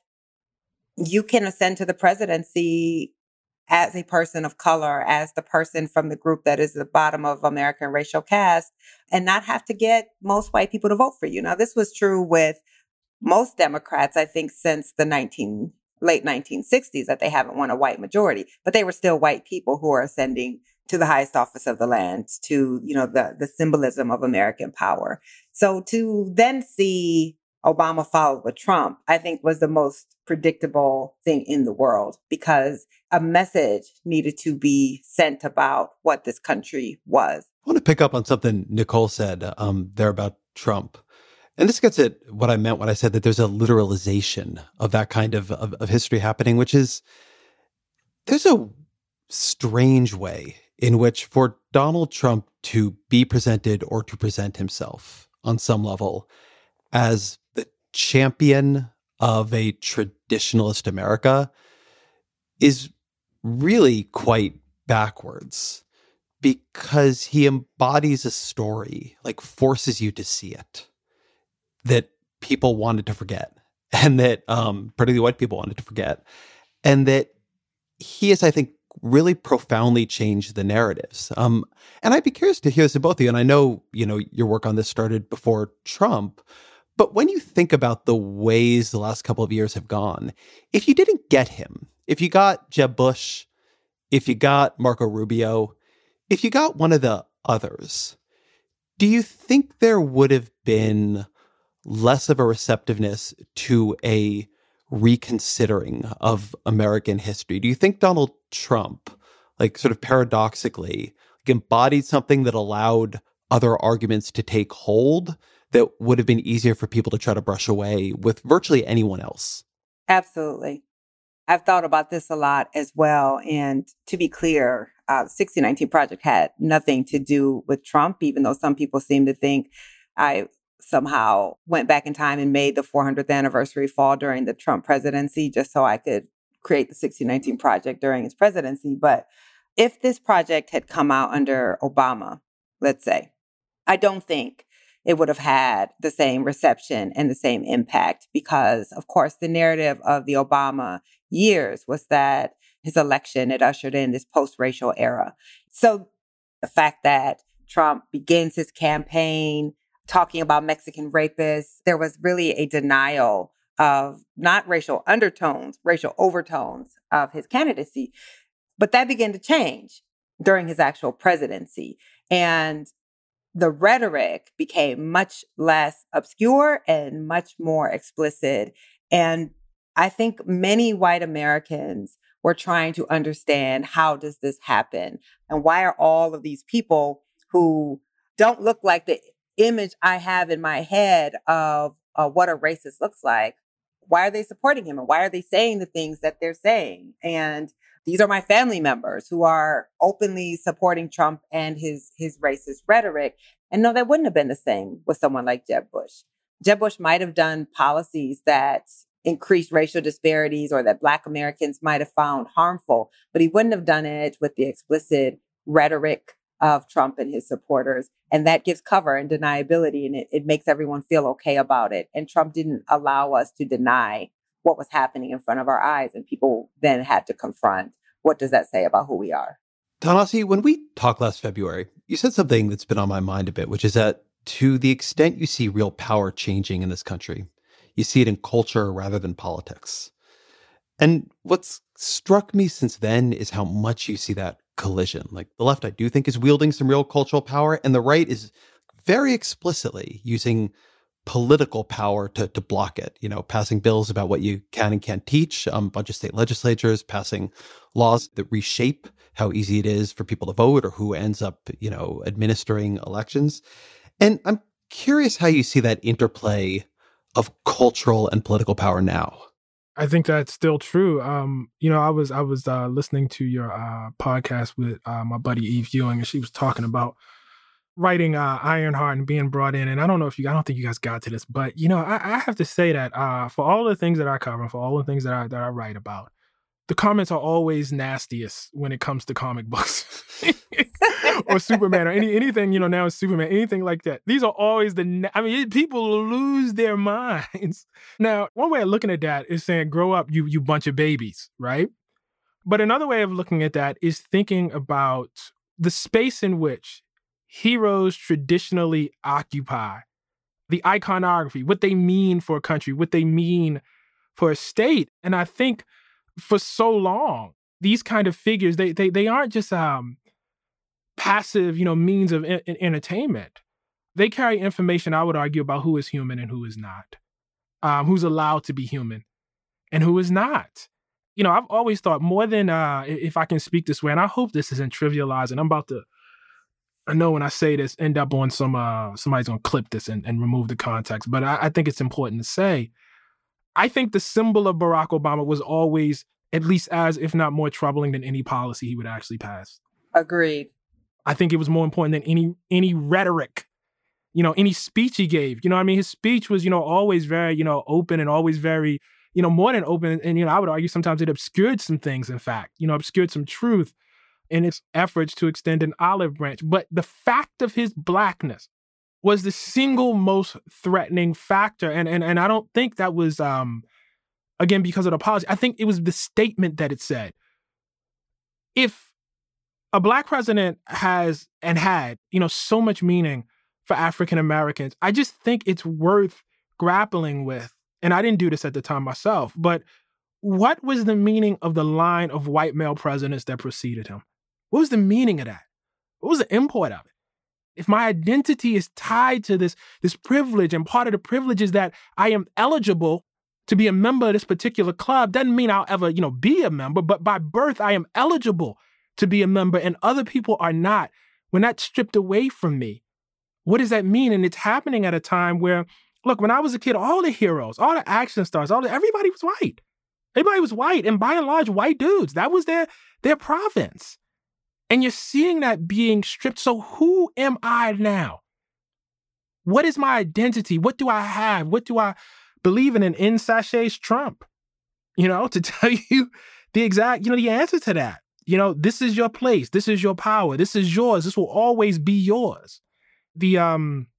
you can ascend to the presidency as a person of color, as the person from the group that is the bottom of American racial caste, and not have to get most white people to vote for you. Now, this was true with most Democrats, I think, since the nineteen, late nineteen sixties, that they haven't won a white majority, but they were still white people who are ascending to the highest office of the land, to, you know, the, the symbolism of American power. So to then see Obama followed with Trump, I think was the most predictable thing in the world, because a message needed to be sent about what this country was. I want to pick up on something Nicole said um, there about Trump. And this gets at what I meant when I said that there's a literalization of that kind of, of, of history happening, which is there's a strange way in which for Donald Trump to be presented or to present himself on some level as the champion of a traditionalist America is really quite backwards, because he embodies a story, like forces you to see it, that people wanted to forget, and that um, particularly white people wanted to forget, and that he has, I think, really profoundly changed the narratives. Um, and I'd be curious to hear this from both of you. And I know, you know, your work on this started before Trump, but when you think about the ways the last couple of years have gone, if you didn't get him, if you got Jeb Bush, if you got Marco Rubio, if you got one of the others, do you think there would have been less of a receptiveness to a reconsidering of American history? Do you think Donald Trump, like sort of paradoxically, like embodied something that allowed other arguments to take hold that would have been easier for people to try to brush away with virtually anyone else? Absolutely. I've thought about this a lot as well. And to be clear, uh, the sixteen nineteen Project had nothing to do with Trump, even though some people seem to think I somehow went back in time and made the four hundredth anniversary fall during the Trump presidency just so I could create the sixteen nineteen Project during his presidency. But if this project had come out under Obama, let's say, I don't think it would have had the same reception and the same impact because, of course, the narrative of the Obama years was that his election had ushered in this post-racial era. So the fact that Trump begins his campaign talking about Mexican rapists, there was really a denial of not racial undertones, racial overtones of his candidacy. But that began to change during his actual presidency. And the rhetoric became much less obscure and much more explicit. And I think many white Americans were trying to understand, how does this happen? And why are all of these people who don't look like the image I have in my head of uh, what a racist looks like, why are they supporting him? And why are they saying the things that they're saying? And these are my family members who are openly supporting Trump and his, his racist rhetoric. And no, that wouldn't have been the same with someone like Jeb Bush. Jeb Bush might have done policies that increased racial disparities or that Black Americans might have found harmful, but he wouldn't have done it with the explicit rhetoric of Trump and his supporters. And that gives cover and deniability, and it, it makes everyone feel okay about it. And Trump didn't allow us to deny what was happening in front of our eyes, and people then had to confront, what does that say about who we are? Ta-Nehisi, when we talked last February, you said something that's been on my mind a bit, which is that to the extent you see real power changing in this country, you see it in culture rather than politics. And what's struck me since then is how much you see that collision. Like, the left, I do think, is wielding some real cultural power, and the right is very explicitly using political power to to block it, you know, passing bills about what you can and can't teach, um, a bunch of state legislatures passing laws that reshape how easy it is for people to vote or who ends up, you know, administering elections. And I'm curious how you see that interplay of cultural and political power now. I think that's still true. Um, you know, I was I was uh, listening to your uh, podcast with uh, my buddy Eve Ewing, and she was talking about writing uh, Ironheart and being brought in. And I don't know if you, I don't think you guys got to this, but you know, I, I have to say that uh, for all the things that I cover, for all the things that I that I write about, the comments are always nastiest when it comes to comic books or Superman or any anything. You know, now it's Superman, anything like that. These are always the. Na- I mean, people lose their minds. Now, one way of looking at that is saying, "Grow up, you you bunch of babies," right? But another way of looking at that is thinking about the space in which heroes traditionally occupy, the iconography, what they mean for a country, what they mean for a state. And I think for so long, these kind of figures, they they they aren't just um, passive, you know, means of en- entertainment. They carry information, I would argue, about who is human and who is not, um, who's allowed to be human and who is not. You know, I've always thought more than, uh, if I can speak this way, and I hope this isn't trivialized, and I'm about to, I know when I say this, end up on some, uh, somebody's going to clip this and, and remove the context, but I, I think it's important to say, I think the symbol of Barack Obama was always at least as, if not more troubling than any policy he would actually pass. Agreed. I think it was more important than any any rhetoric, you know, any speech he gave. You know what I mean? His speech was, you know, always very, you know, open and always very, you know, more than open. And, you know, I would argue sometimes it obscured some things, in fact, you know, obscured some truth in its efforts to extend an olive branch. But the fact of his blackness was the single most threatening factor. And and and I don't think that was, um, again, because of the policy. I think it was the statement that it said. If a Black president has and had, you know, so much meaning for African Americans, I just think it's worth grappling with. And I didn't do this at the time myself, but what was the meaning of the line of white male presidents that preceded him? What was the meaning of that? What was the import of it? If my identity is tied to this, this privilege, and part of the privilege is that I am eligible to be a member of this particular club, doesn't mean I'll ever, you know, be a member, but by birth, I am eligible to be a member and other people are not. When that's stripped away from me, what does that mean? And it's happening at a time where, look, when I was a kid, all the heroes, all the action stars, all the, everybody was white. Everybody was white, and by and large, white dudes. That was their, their province. And you're seeing that being stripped. So who am I now? What is my identity? What do I have? What do I believe in? And in sachets Trump, you know, to tell you the exact, you know, the answer to that. You know, this is your place. This is your power. This is yours. This will always be yours. The um,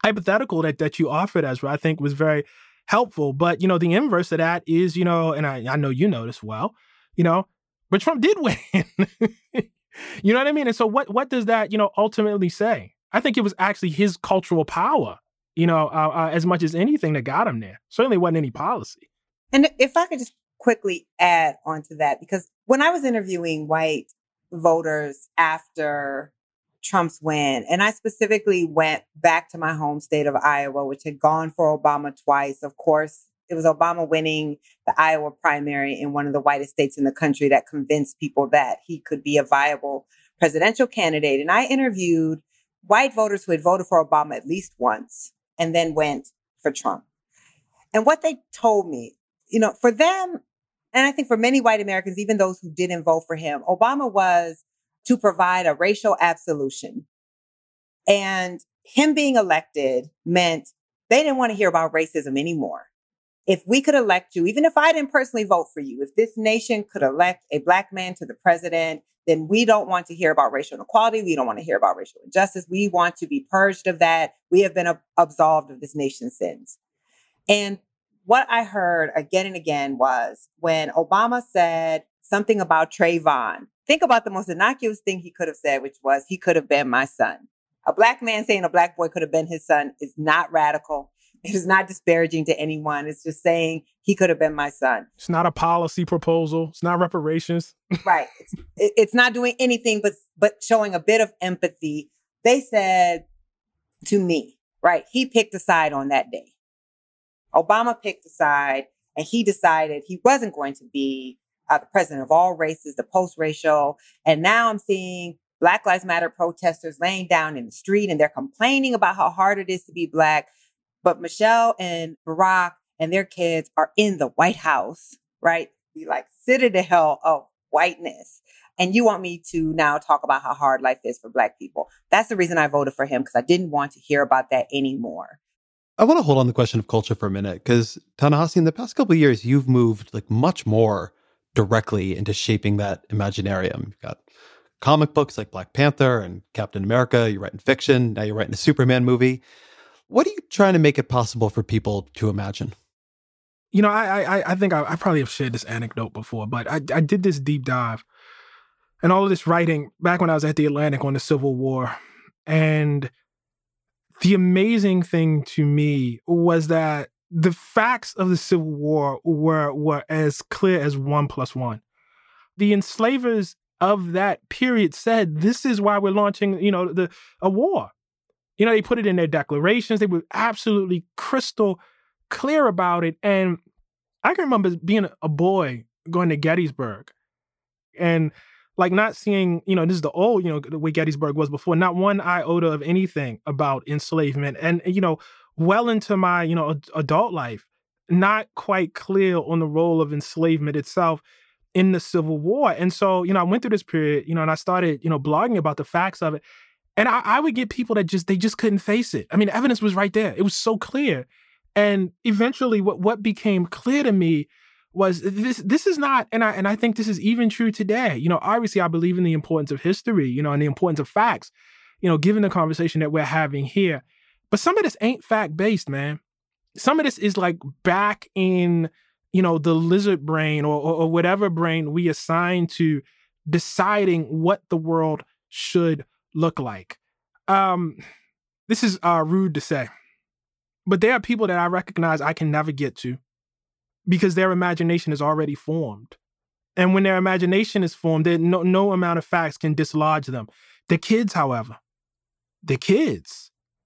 hypothetical that, that you offered, Ezra, I think was very helpful. But, you know, the inverse of that is, you know, and I, I know you know this well, you know, but Trump did win. You know what I mean? And so what what does that, you know, ultimately say? I think it was actually his cultural power, you know, uh, uh, as much as anything that got him there. Certainly wasn't any policy. And if I could just quickly add onto that, because when I was interviewing white voters after Trump's win, and I specifically went back to my home state of Iowa, which had gone for Obama twice. Of course, it was Obama winning the Iowa primary in one of the whitest states in the country that convinced people that he could be a viable presidential candidate. And I interviewed white voters who had voted for Obama at least once and then went for Trump. And what they told me, you know, for them, and I think for many white Americans, even those who didn't vote for him, Obama was to provide a racial absolution. And him being elected meant they didn't want to hear about racism anymore. If we could elect you, even if I didn't personally vote for you, if this nation could elect a Black man to the president, then we don't want to hear about racial inequality. We don't want to hear about racial injustice. We want to be purged of that. We have been absolved of this nation's sins. And what I heard again and again was when Obama said something about Trayvon, think about the most innocuous thing he could have said, which was he could have been my son. A Black man saying a Black boy could have been his son is not radical. It is not disparaging to anyone. It's just saying he could have been my son. It's not a policy proposal. It's not reparations. Right. It's, it, it's not doing anything but, but showing a bit of empathy. They said to me, right, he picked a side on that day. Obama picked a side and he decided he wasn't going to be uh, the president of all races, the post-racial. And now I'm seeing Black Lives Matter protesters laying down in the street and they're complaining about how hard it is to be Black. But Michelle and Barack and their kids are in the White House, right? The like citadel of whiteness. And you want me to now talk about how hard life is for Black people. That's the reason I voted for him, because I didn't want to hear about that anymore. I want to hold on the question of culture for a minute, because Ta-Nehisi, in the past couple of years, you've moved like much more directly into shaping that imaginarium. You've got comic books like Black Panther and Captain America. You're writing fiction. Now you're writing a Superman movie. What are you trying to make it possible for people to imagine? You know, I I, I think I, I probably have shared this anecdote before, but I, I did this deep dive and all of this writing back when I was at the Atlantic on the Civil War. And the amazing thing to me was that the facts of the Civil War were, were as clear as one plus one. The enslavers of that period said, this is why we're launching, you know, the a war. You know, they put it in their declarations. They were absolutely crystal clear about it. And I can remember being a boy going to Gettysburg and like not seeing, you know, this is the old, you know, the way Gettysburg was before, not one iota of anything about enslavement. And, you know, well into my, you know, adult life, not quite clear on the role of enslavement itself in the Civil War. And so, you know, I went through this period, you know, and I started, you know, blogging about the facts of it. And I, I would get people that just, they just couldn't face it. I mean, the evidence was right there. It was so clear. And eventually what, what became clear to me was this, this is not, and I, and I think this is even true today. You know, obviously I believe in the importance of history, you know, and the importance of facts, you know, given the conversation that we're having here. But some of this ain't fact-based, man. Some of this is like back in, you know, the lizard brain or, or, or whatever brain we assign to deciding what the world should look like. Um, this is uh, rude to say, but there are people that I recognize I can never get to because their imagination is already formed. And when their imagination is formed, there, no, no amount of facts can dislodge them. The kids, however, the kids,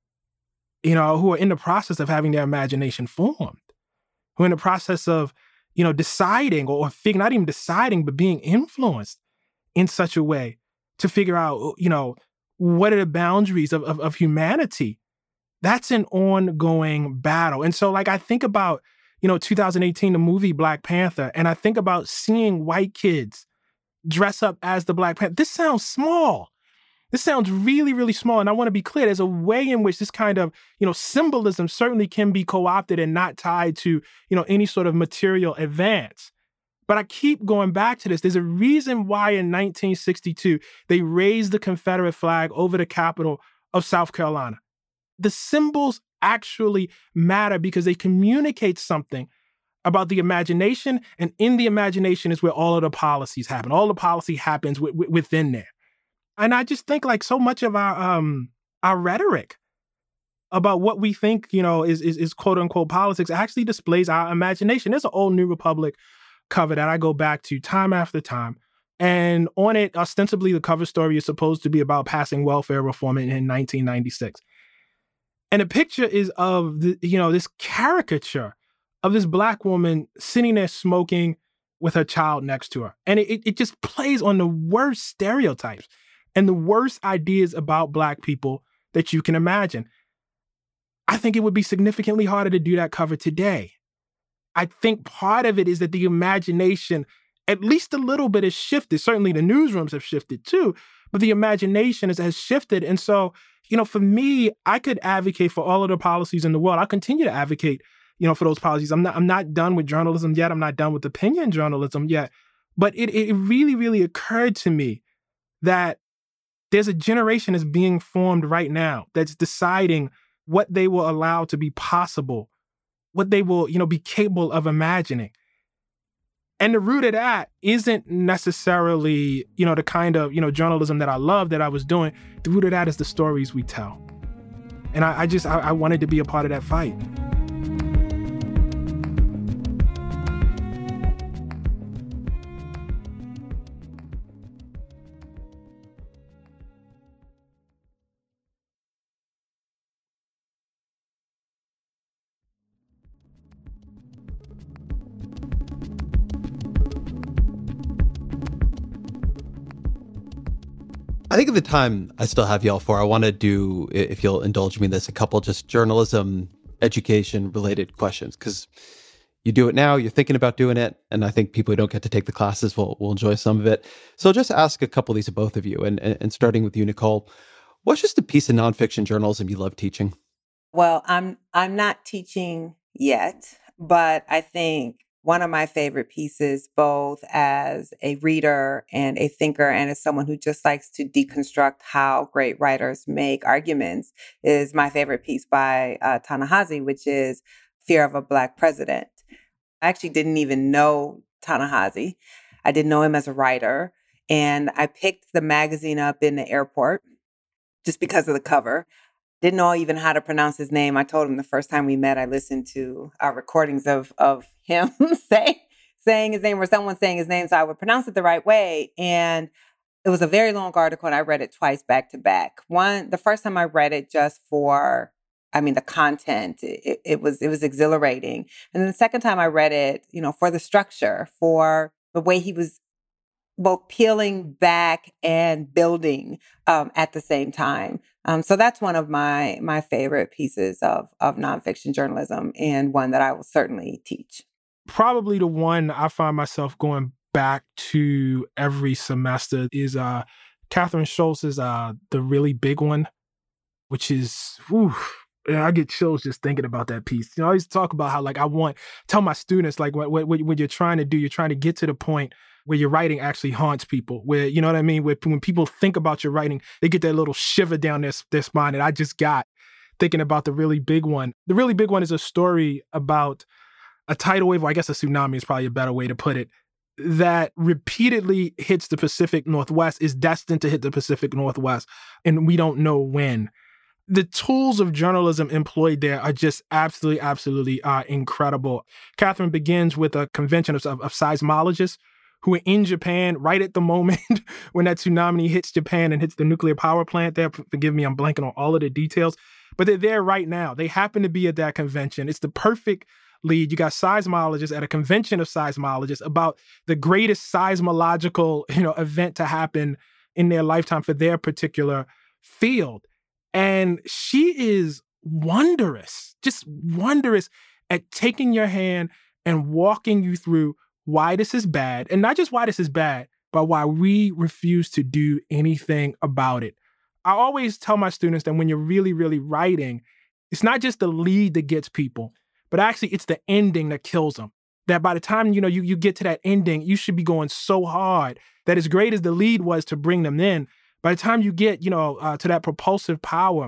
you know, who are in the process of having their imagination formed, who are in the process of, you know, deciding or, or figuring, not even deciding, but being influenced in such a way to figure out, you know, what are the boundaries of, of, of humanity? That's an ongoing battle. And so, like, I think about, you know, two thousand eighteen, the movie Black Panther, and I think about seeing white kids dress up as the Black Panther. This sounds small. This sounds really, really small. And I want to be clear, there's a way in which this kind of, you know, symbolism certainly can be co-opted and not tied to, you know, any sort of material advance. But I keep going back to this. There's a reason why in nineteen sixty-two, they raised the Confederate flag over the capital of South Carolina. the symbols actually matter because they communicate something about the imagination, and in the imagination is where all of the policies happen. All the policy happens w- w- within there. And I just think like so much of our um our rhetoric about what we think, you know, is, is is quote unquote politics actually displays our imagination. There's an old New Republic cover that I go back to time after time. And on it, ostensibly, the cover story is supposed to be about passing welfare reform in, in nineteen ninety-six. And the picture is of, the, you know, this caricature of this Black woman sitting there smoking with her child next to her. And it, it just plays on the worst stereotypes and the worst ideas about Black people that you can imagine. I think it would be significantly harder to do that cover today. I think part of it is that the imagination, at least a little bit, has shifted. Certainly the newsrooms have shifted too, but the imagination is, has shifted. And so, you know, for me, I could advocate for all of the policies in the world. I continue to advocate, you know, for those policies. I'm not, I'm not done with journalism yet. I'm not done with opinion journalism yet. But it, it really, really occurred to me that there's a generation that's being formed right now that's deciding what they will allow to be possible, what they will, you know, be capable of imagining. And the root of that isn't necessarily, you know, the kind of, you know, journalism that I love that I was doing. The root of that is the stories we tell. And I, I just, I, I wanted to be a part of that fight. I think at the time I still have y'all for, I want to do, if you'll indulge me in this, a couple just journalism, education related questions, because you do it now, you're thinking about doing it, and I think people who don't get to take the classes will, will enjoy some of it. So I'll just ask a couple of these of both of you, and, and, and starting with you, Nicole, what's just a piece of nonfiction journalism you love teaching? Well, I'm I'm not teaching yet, but I think one of my favorite pieces, both as a reader and a thinker and as someone who just likes to deconstruct how great writers make arguments, is my favorite piece by uh, Ta-Nehisi, which is Fear of a Black President. I actually didn't even know Ta-Nehisi. I didn't know him as a writer. And I picked the magazine up in the airport just because of the cover. Didn't know even how to pronounce his name. I told him the first time we met, I listened to our recordings of of him say, saying his name or someone saying his name, so I would pronounce it the right way. And it was a very long article, and I read it twice back to back. One, the first time I read it just for, I mean, the content, it, it was it was exhilarating. And then the second time I read it, you know, for the structure, for the way he was both peeling back and building um, at the same time. Um, so that's one of my my favorite pieces of of nonfiction journalism, and one that I will certainly teach. Probably the one I find myself going back to every semester is uh, Catherine Schultz's uh, The Really Big One, which is, whew, I get chills just thinking about that piece. You know, I always talk about how, like, I want, tell my students, like, what, what, what you're trying to do, you're trying to get to the point where your writing actually haunts people, where, you know what I mean? Where when people think about your writing, they get that little shiver down their, their spine that I just got thinking about The Really Big One. The Really Big One is a story about a tidal wave, or I guess a tsunami is probably a better way to put it, that repeatedly hits the Pacific Northwest, is destined to hit the Pacific Northwest, and we don't know when. The tools of journalism employed there are just absolutely, absolutely uh, incredible. Catherine begins with a convention of, of, of seismologists who are in Japan right at the moment when that tsunami hits Japan and hits the nuclear power plant there. Forgive me, I'm blanking on all of the details, but they're there right now. They happen to be at that convention. It's the perfect lead. You got seismologists at a convention of seismologists about the greatest seismological, you know, event to happen in their lifetime for their particular field. And she is wondrous, just wondrous at taking your hand and walking you through why this is bad. And not just why this is bad, but why we refuse to do anything about it. I always tell my students that when you're really, really writing, it's not just the lead that gets people, but actually it's the ending that kills them. That by the time, you know, you, you get to that ending, you should be going so hard that as great as the lead was to bring them in, by the time you get, you know, uh, to that propulsive power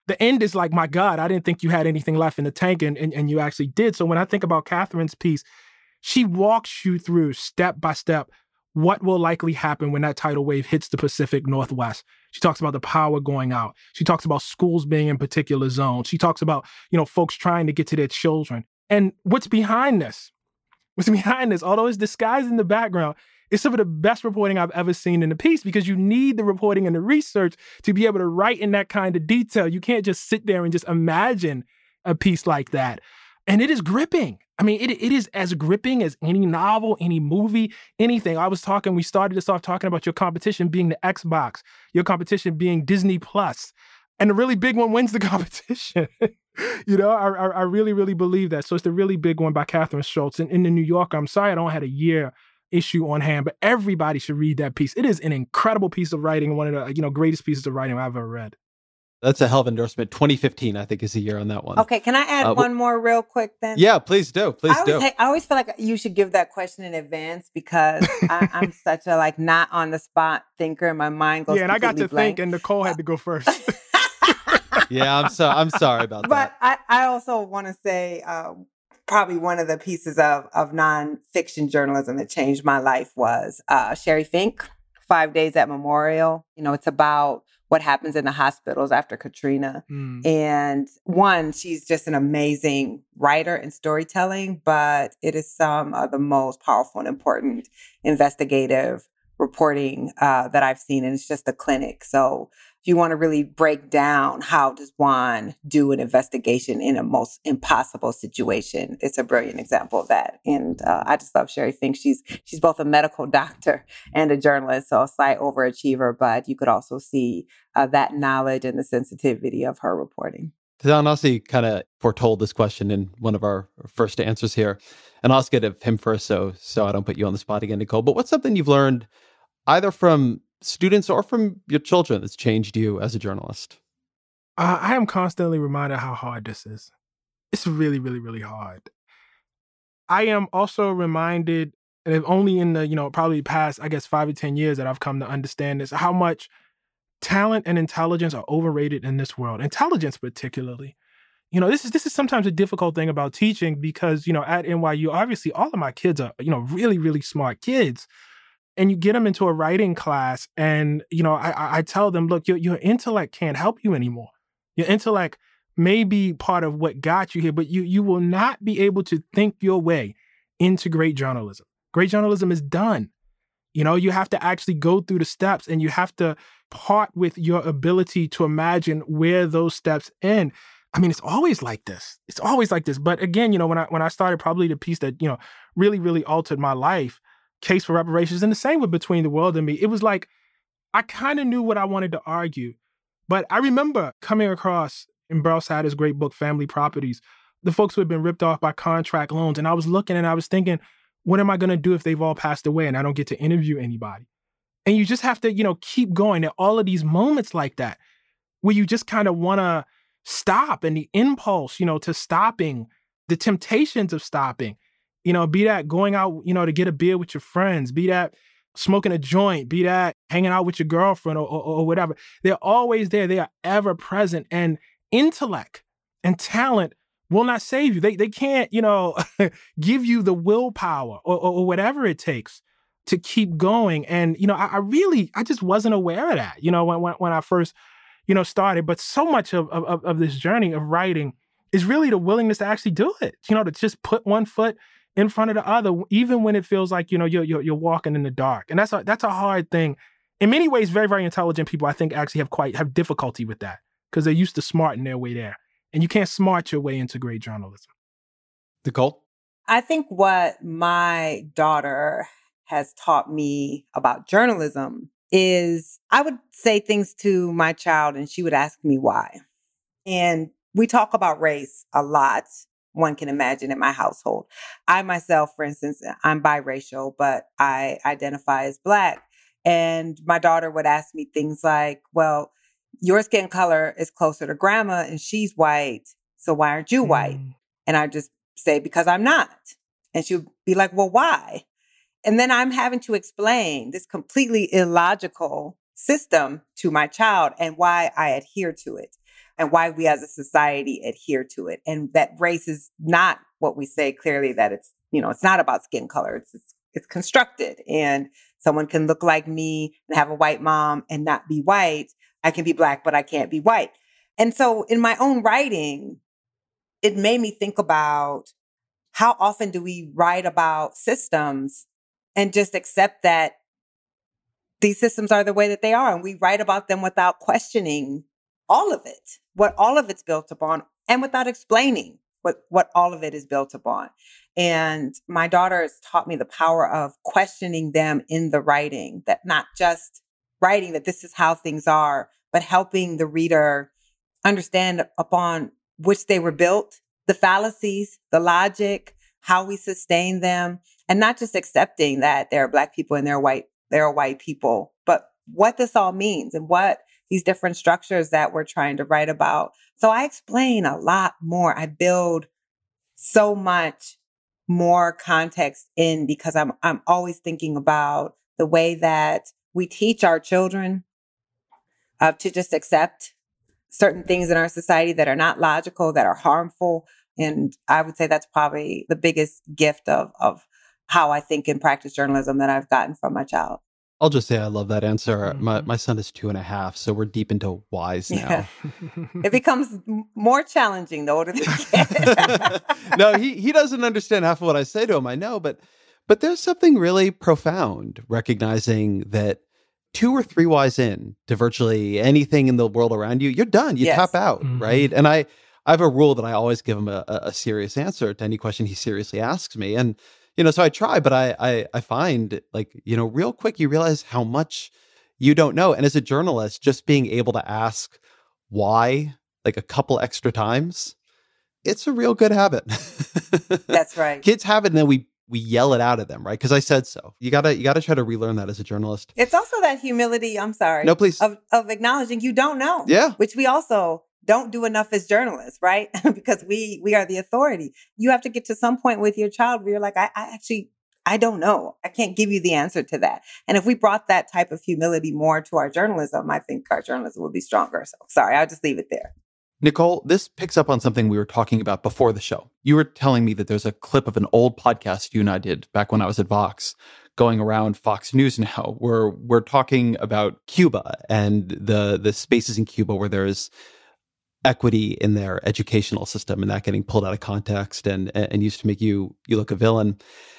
the end is like, my God, I didn't think you had anything left in the tank, and, and, and you actually did. So when I think about Catherine's piece, she walks you through step by step what will likely happen when that tidal wave hits the Pacific Northwest. She talks about the power going out. She talks about schools being in particular zones. She talks about, you know, folks trying to get to their children. And what's behind this? What's behind this, although it's disguised in the background, is some of the best reporting I've ever seen in a piece, because you need the reporting and the research to be able to write in that kind of detail. You can't just sit there and just imagine a piece like that. And it is gripping. I mean, it it is as gripping as any novel, any movie, anything. I was talking, we started this off talking about your competition being the Xbox, your competition being Disney Plus, and the really big one wins the competition. You know, I, I I really, really believe that. So it's the really big one by Catherine Schultz. And in the New Yorker, I'm sorry I don't have a year issue on hand, but everybody should read that piece. It is an incredible piece of writing, one of the, you know, greatest pieces of writing I've ever read. That's a hell of an endorsement. twenty fifteen, I think, is the year on that one. Okay, can I add uh, one more real quick then? Yeah, please do. Please I do. Always, I always feel like you should give that question in advance, because I, I'm such a like not on the spot thinker, and my mind goes. Yeah, and I got to blank. think, and Nicole had to go first. Yeah, I'm so I'm sorry about but that. But I, I also want to say uh, probably one of the pieces of of nonfiction journalism that changed my life was uh, Sherry Fink, Five Days at Memorial. You know, it's about what happens in the hospitals after Katrina. Mm. And one, she's just an amazing writer and storytelling, but it is some of the most powerful and important investigative reporting uh, that I've seen. And it's just a clinic. So if you want to really break down how does one do an investigation in a most impossible situation, it's a brilliant example of that. And uh, I just love Sherry Fink. She's she's both a medical doctor and a journalist, so a slight overachiever, but you could also see uh, that knowledge and the sensitivity of her reporting. Ta-Nehisi kind of foretold this question in one of our first answers here, and I'll ask it of him first, so so I don't put you on the spot again, Nicole. But what's something you've learned either from students or from your children that's changed you as a journalist? Uh, I am constantly reminded how hard this is. It's really, really, really hard. I am also reminded, and if only in the, you know, probably past, I guess, five or ten years that I've come to understand this, how much talent and intelligence are overrated in this world. Intelligence particularly. You know, this is this is sometimes a difficult thing about teaching, because, you know, at N Y U, obviously all of my kids are, you know, really, really smart kids. And you get them into a writing class, and, you know, I, I tell them, look, your, your intellect can't help you anymore. Your intellect may be part of what got you here, but you you will not be able to think your way into great journalism. Great journalism is done. You know, you have to actually go through the steps, and you have to part with your ability to imagine where those steps end. I mean, it's always like this. It's always like this. But again, you know, when I when I started, probably the piece that, you know, really, really altered my life, Case for Reparations, and the same with Between the World and Me. It was like, I kind of knew what I wanted to argue, but I remember coming across in Burl Satter's great book, Family Properties, the folks who had been ripped off by contract loans. And I was looking and I was thinking, what am I going to do if they've all passed away and I don't get to interview anybody? And you just have to, you know, keep going. There are all of these moments like that where you just kind of want to stop, and the impulse, you know, to stopping, the temptations of stopping. You know, be that going out, you know, to get a beer with your friends, be that smoking a joint, be that hanging out with your girlfriend or, or, or whatever. They're always there. They are ever present. And intellect and talent will not save you. They they can't, you know, give you the willpower or, or, or whatever it takes to keep going. And, you know, I, I really, I just wasn't aware of that, you know, when when, when I first, you know, started. But so much of, of, of this journey of writing is really the willingness to actually do it, you know, to just put one foot in front of the other, even when it feels like, you know, you're, you're, you're walking in the dark. And that's a, that's a hard thing. In many ways, very, very intelligent people, I think, actually have quite, have difficulty with that, because they're used to smarting their way there. And you can't smart your way into great journalism. Nicole? I think what my daughter has taught me about journalism is I would say things to my child and she would ask me why. And we talk about race a lot. One can imagine in my household. I myself, for instance, I'm biracial, but I identify as Black. And my daughter would ask me things like, well, your skin color is closer to grandma and she's white, so why aren't you white? Mm. And I just say, because I'm not. And she would be like, well, why? And then I'm having to explain this completely illogical system to my child and why I adhere to it. and why we as a society adhere to it. And that race is not what we say clearly, that it's, you know, it's not about skin color. It's, it's, it's constructed. And someone can look like me and have a white mom and not be white. I can be Black, but I can't be white. And so in my own writing, it made me think about how often do we write about systems and just accept that these systems are the way that they are. And we write about them without questioning all of it, what all of it's built upon, and without explaining what, what all of it is built upon. And my daughter has taught me the power of questioning them in the writing, that not just writing that this is how things are, but helping the reader understand upon which they were built, the fallacies, the logic, how we sustain them, and not just accepting that there are Black people and there are white, there are white people, but what this all means and what these different structures that we're trying to write about. So I explain a lot more. I build so much more context in, because I'm I'm always thinking about the way that we teach our children uh, to just accept certain things in our society that are not logical, that are harmful. And I would say that's probably the biggest gift of of how I think and practice journalism that I've gotten from my child. I'll just say I love that answer. Mm-hmm. My my son is two and a half, so we're deep into whys now. Yeah. It becomes more challenging the older they get. No, he he doesn't understand half of what I say to him. I know, but but there's something really profound recognizing that two or three whys in to virtually anything in the world around you, you're done. You Yes. tap out, Mm-hmm. right? And I I have a rule that I always give him a, a serious answer to any question he seriously asks me. And you know, so I try, but I, I, I find like, you know, real quick, you realize how much you don't know. And as a journalist, just being able to ask why, like a couple extra times, it's a real good habit. That's right. Kids have it, and then we, we yell it out at them, right? Because I said so. You gotta, you gotta try to relearn that as a journalist. It's also that humility, I'm sorry. No, please. Of, of acknowledging you don't know. Yeah. Which we also don't do enough as journalists, right? Because we we are the authority. You have to get to some point with your child where you're like, I, I actually, I don't know. I can't give you the answer to that. And if we brought that type of humility more to our journalism, I think our journalism would be stronger. So sorry, I'll just leave it there. Nicole, this picks up on something we were talking about before the show. You were telling me that there's a clip of an old podcast you and I did back when I was at Vox going around Fox News now, where we're talking about Cuba and the the spaces in Cuba where there's equity in their educational system and that getting pulled out of context and and used to make you you look a villain.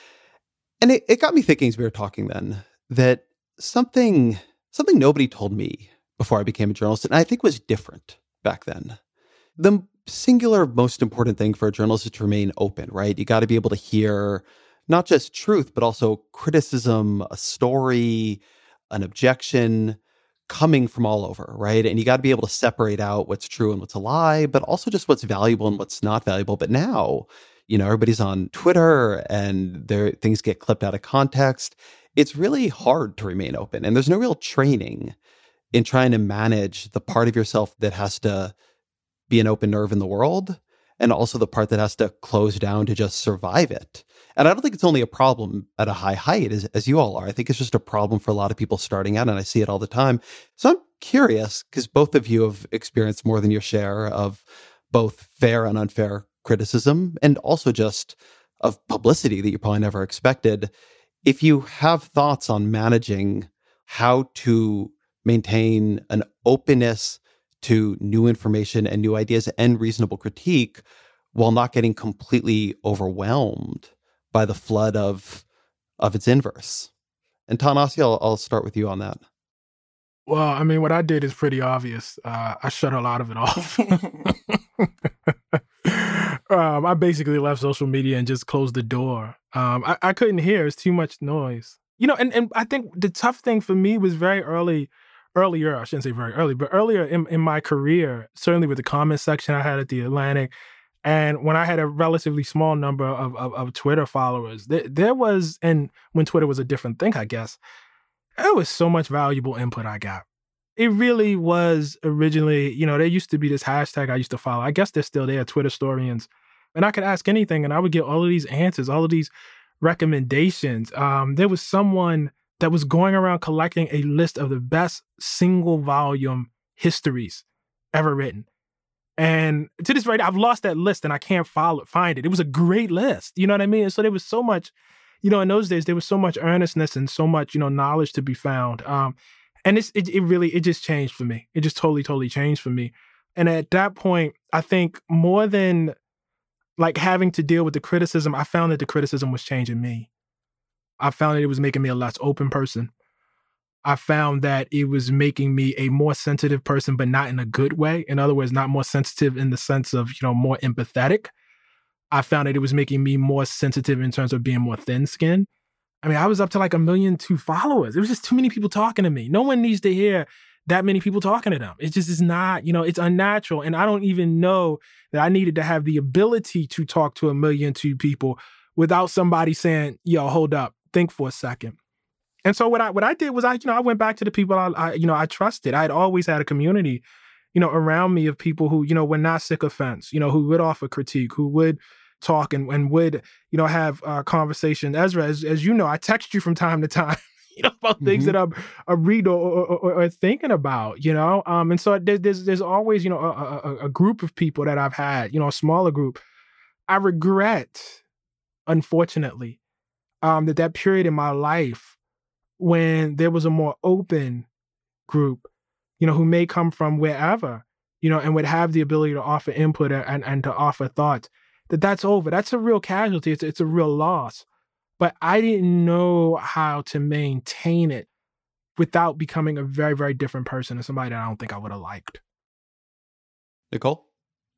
And it, it got me thinking as we were talking then that something something nobody told me before I became a journalist, and I think was different back then. The singular most important thing for a journalist is to remain open, right? You got to be able to hear not just truth, but also criticism, a story, an objection, coming from all over, right? And you got to be able to separate out what's true and what's a lie, but also just what's valuable and what's not valuable. But now, you know, everybody's on Twitter and there things get clipped out of context. It's really hard to remain open. And there's no real training in trying to manage the part of yourself that has to be an open nerve in the world, and also the part that has to close down to just survive it. And I don't think it's only a problem at a high height, as, as you all are. I think it's just a problem for a lot of people starting out, and I see it all the time. So I'm curious, because both of you have experienced more than your share of both fair and unfair criticism, and also just of publicity that you probably never expected. If you have thoughts on managing how to maintain an openness to new information and new ideas and reasonable critique while not getting completely overwhelmed by the flood of of its inverse. And Ta-Nehisi, I'll, I'll start with you on that. Well, I mean, what I did is pretty obvious. Uh, I shut a lot of it off. um, I basically left social media and just closed the door. Um, I, I couldn't hear. It's too much noise. You know, and, and I think the tough thing for me was very early, earlier, I shouldn't say very early, but earlier in, in my career, certainly with the comment section I had at The Atlantic, and when I had a relatively small number of, of, of Twitter followers, there, there was, and when Twitter was a different thing, I guess, there was so much valuable input I got. It really was originally, you know, there used to be this hashtag I used to follow. I guess they're still there, Twitterstorians. And I could ask anything and I would get all of these answers, all of these recommendations. Um, there was someone that was going around collecting a list of the best single volume histories ever written. And to this very day, I've lost that list and I can't follow, find it. It was a great list. You know what I mean? And so there was so much, you know, in those days, there was so much earnestness and so much, you know, knowledge to be found. Um, and it's, it, it really, it just changed for me. It just totally, totally changed for me. And at that point, I think more than like having to deal with the criticism, I found that the criticism was changing me. I found that it was making me a less open person. I found that it was making me a more sensitive person, but not in a good way. In other words, not more sensitive in the sense of, you know, more empathetic. I found that it was making me more sensitive in terms of being more thin-skinned. I mean, I was up to like a million two followers. There was just too many people talking to me. No one needs to hear that many people talking to them. It just is not, you know, it's unnatural. And I don't even know that I needed to have the ability to talk to a million two people without somebody saying, yo, hold up, think for a second. And so what I what I did was I, you know, I went back to the people I, I you know, I trusted. I had always had a community, you know, around me of people who, you know, were not sycophants, you know, who would offer critique, who would talk and, and would, you know, have a conversation. Ezra, as, as you know, I text you from time to time, you know, about mm-hmm. things that I'm, I'm reading or, or, or, or thinking about, you know. Um, and so there's, there's there's always, you know, a, a, a group of people that I've had, you know, a smaller group. I regret, unfortunately, um, that that period in my life when there was a more open group, you know, who may come from wherever, you know, and would have the ability to offer input and, and to offer thoughts, that that's over. That's a real casualty. It's, it's a real loss. But I didn't know how to maintain it without becoming a very, very different person and somebody that I don't think I would have liked. Nicole?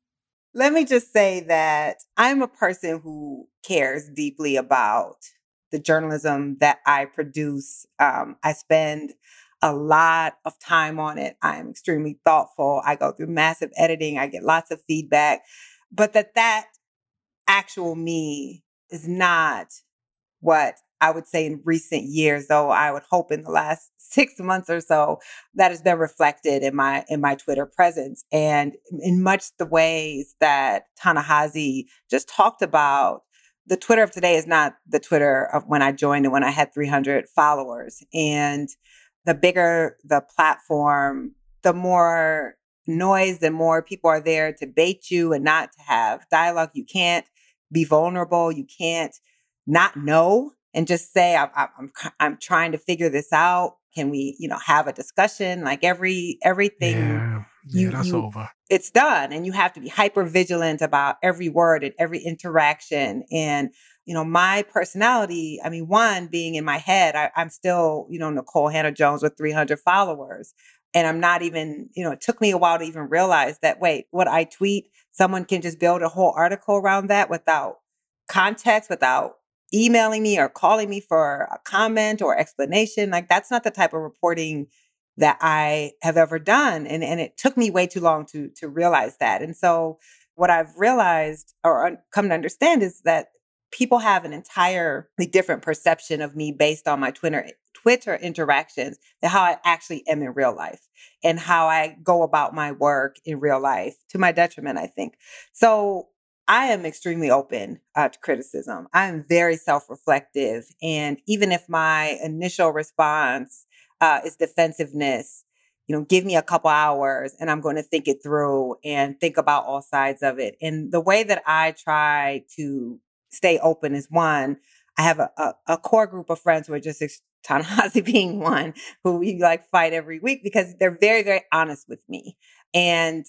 Let me just say that I'm a person who cares deeply about the journalism that I produce. Um, I spend a lot of time on it. I'm extremely thoughtful. I go through massive editing. I get lots of feedback. But that that actual me is not what I would say in recent years, though I would hope in the last six months or so, that has been reflected in my in my Twitter presence. And in much the ways that Ta-Nehisi just talked about, the Twitter of today is not the Twitter of when I joined and when I had three hundred followers. And the bigger the platform, the more noise, the more people are there to bait you and not to have dialogue. You can't be vulnerable. You can't not know and just say, I'm, I'm, I'm trying to figure this out. Can we, you know, have a discussion? Like every, everything. Yeah, yeah you, that's you, over. It's done. And you have to be hyper vigilant about every word and every interaction. And, you know, my personality, I mean, one, being in my head, I, I'm still, you know, Nikole Hannah-Jones with three hundred followers. And I'm not even, you know, it took me a while to even realize that, wait, what I tweet, someone can just build a whole article around that without context, without emailing me or calling me for a comment or explanation. Like, that's not the type of reporting that I have ever done. And, and it took me way too long to, to realize that. And so what I've realized or come to understand is that people have an entirely different perception of me based on my Twitter Twitter interactions than how I actually am in real life and how I go about my work in real life, to my detriment, I think. So I am extremely open uh, to criticism. I am very self-reflective. And even if my initial response uh, is defensiveness, you know, give me a couple hours and I'm going to think it through and think about all sides of it. And the way that I try to stay open is, one, I have a, a, a core group of friends who are just, Ta-Nehisi being one, who we like fight every week because they're very, very honest with me. And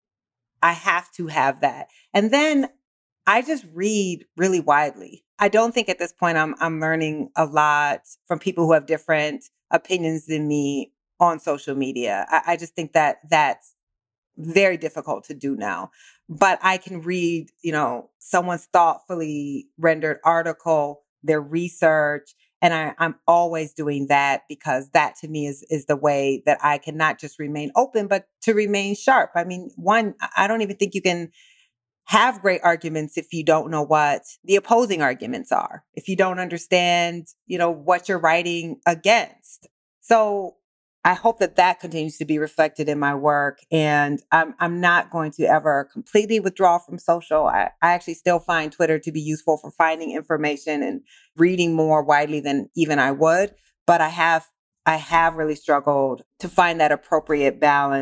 I have to have that. And then I just read really widely. I don't think at this point I'm I'm learning a lot from people who have different opinions than me on social media. I, I just think that that's very difficult to do now. But I can read, you know, someone's thoughtfully rendered article, their research, and I, I'm always doing that because that to me is is the way that I can not just remain open, but to remain sharp. I mean, one, I don't even think you can have great arguments if you don't know what the opposing arguments are, if you don't understand, you know, what you're writing against. So I hope that that continues to be reflected in my work. And I'm, I'm not going to ever completely withdraw from social. I, I actually still find Twitter to be useful for finding information and reading more widely than even I would. But I have, I have really struggled to find that appropriate balance.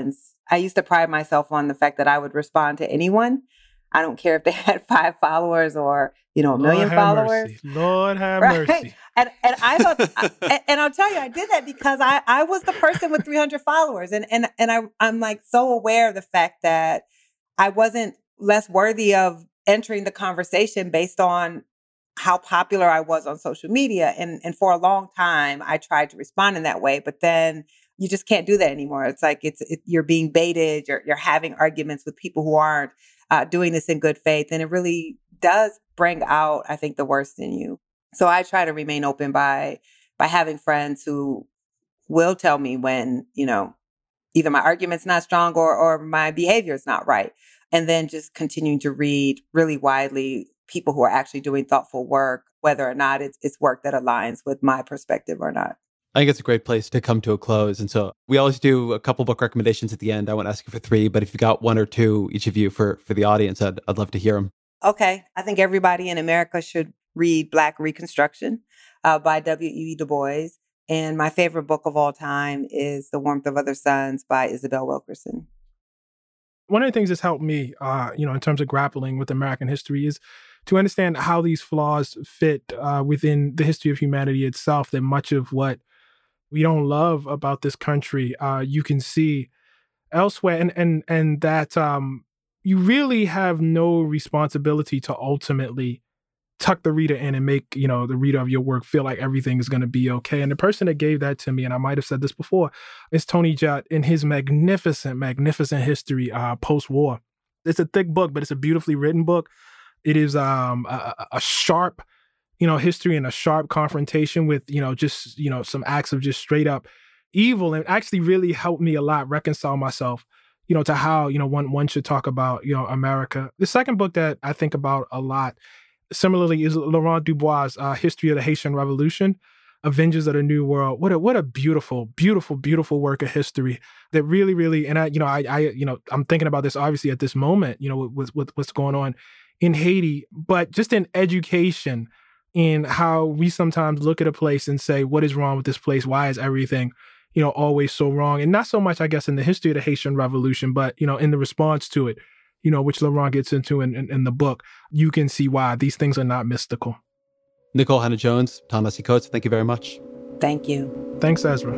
I used to pride myself on the fact that I would respond to anyone. I don't care if they had five followers or, you know, a million Lord have followers. Mercy. Lord have right? mercy. And and I thought, I, and I'll tell you, I did that because I, I was the person with three hundred followers. And and and I I'm like so aware of the fact that I wasn't less worthy of entering the conversation based on how popular I was on social media. And and for a long time, I tried to respond in that way, but then you just can't do that anymore. It's like it's it, you're being baited. You're you're having arguments with people who aren't uh, doing this in good faith, and it really does bring out, I think, the worst in you. So I try to remain open by by having friends who will tell me when, you know, either my argument's not strong or or my behavior is not right, and then just continuing to read really widely people who are actually doing thoughtful work, whether or not it's it's work that aligns with my perspective or not. I think it's a great place to come to a close. And so we always do a couple book recommendations at the end. I won't ask you for three, but if you've got one or two, each of you, for, for the audience, I'd, I'd love to hear them. Okay. I think everybody in America should read Black Reconstruction uh, by W E B Du Bois. And my favorite book of all time is The Warmth of Other Suns by Isabel Wilkerson. One of the things that's helped me, uh, you know, in terms of grappling with American history is to understand how these flaws fit uh, within the history of humanity itself, that much of what we don't love about this country, uh, you can see elsewhere, and and and that um, you really have no responsibility to ultimately tuck the reader in and make, you know, the reader of your work feel like everything is going to be okay. And the person that gave that to me, and I might have said this before, is Tony Judt in his magnificent, magnificent history uh, post-war. It's a thick book, but it's a beautifully written book. It is um, a, a sharp, you know, history and a sharp confrontation with, you know, just, you know, some acts of just straight up evil, and actually really helped me a lot reconcile myself, you know, to how, you know, one one should talk about, you know, America. The second book that I think about a lot, similarly, is Laurent Dubois' uh, History of the Haitian Revolution, Avengers of the New World. What a what a beautiful, beautiful, beautiful work of history that really, really, and I, you know, I, I, you know, I'm thinking about this obviously at this moment, you know, with with what's going on in Haiti, but just in education, in how we sometimes look at a place and say, what is wrong with this place? Why is everything, you know, always so wrong? And not so much, I guess, in the history of the Haitian Revolution, but, you know, in the response to it, you know, which Laurent gets into in, in, in the book, you can see why these things are not mystical. Nikole Hannah-Jones, Ta-Nehisi Coates, thank you very much. Thank you. Thanks, Ezra.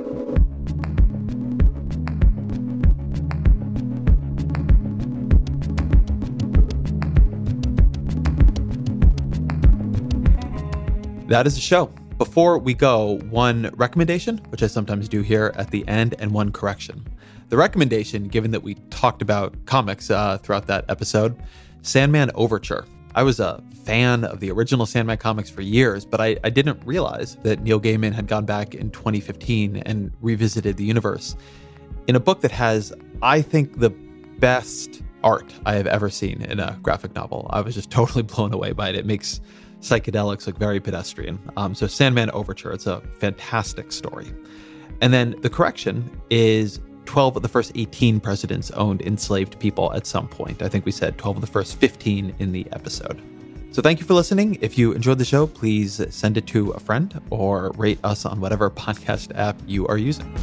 That is the show. Before we go, one recommendation, which I sometimes do here at the end, and one correction. The recommendation, given that we talked about comics uh, throughout that episode, Sandman Overture. I was a fan of the original Sandman comics for years, but I, I didn't realize that Neil Gaiman had gone back in twenty fifteen and revisited the universe in a book that has, I think, the best art I have ever seen in a graphic novel. I was just totally blown away by it. It makes psychedelics look very pedestrian. Um, so Sandman Overture, it's a fantastic story. And then the correction is twelve of the first eighteen presidents owned enslaved people at some point. I think we said twelve of the first fifteen in the episode. So thank you for listening. If you enjoyed the show, please send it to a friend or rate us on whatever podcast app you are using.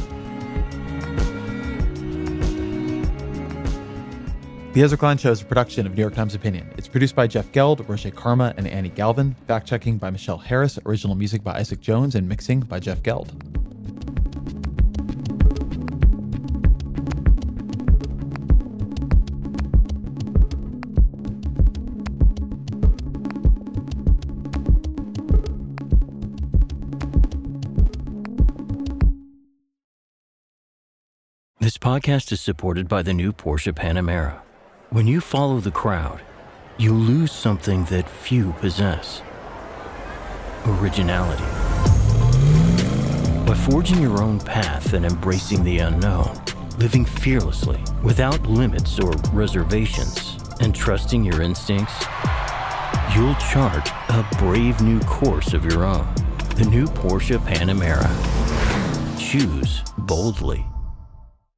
The Ezra Klein Show is a production of New York Times Opinion. It's produced by Jeff Geld, Roger Karma, and Annie Galvin. Fact-checking by Michelle Harris. Original music by Isaac Jones, and mixing by Jeff Geld. This podcast is supported by the new Porsche Panamera. When you follow the crowd, you lose something that few possess. Originality. By forging your own path and embracing the unknown, living fearlessly, without limits or reservations, and trusting your instincts, you'll chart a brave new course of your own. The new Porsche Panamera. Choose boldly.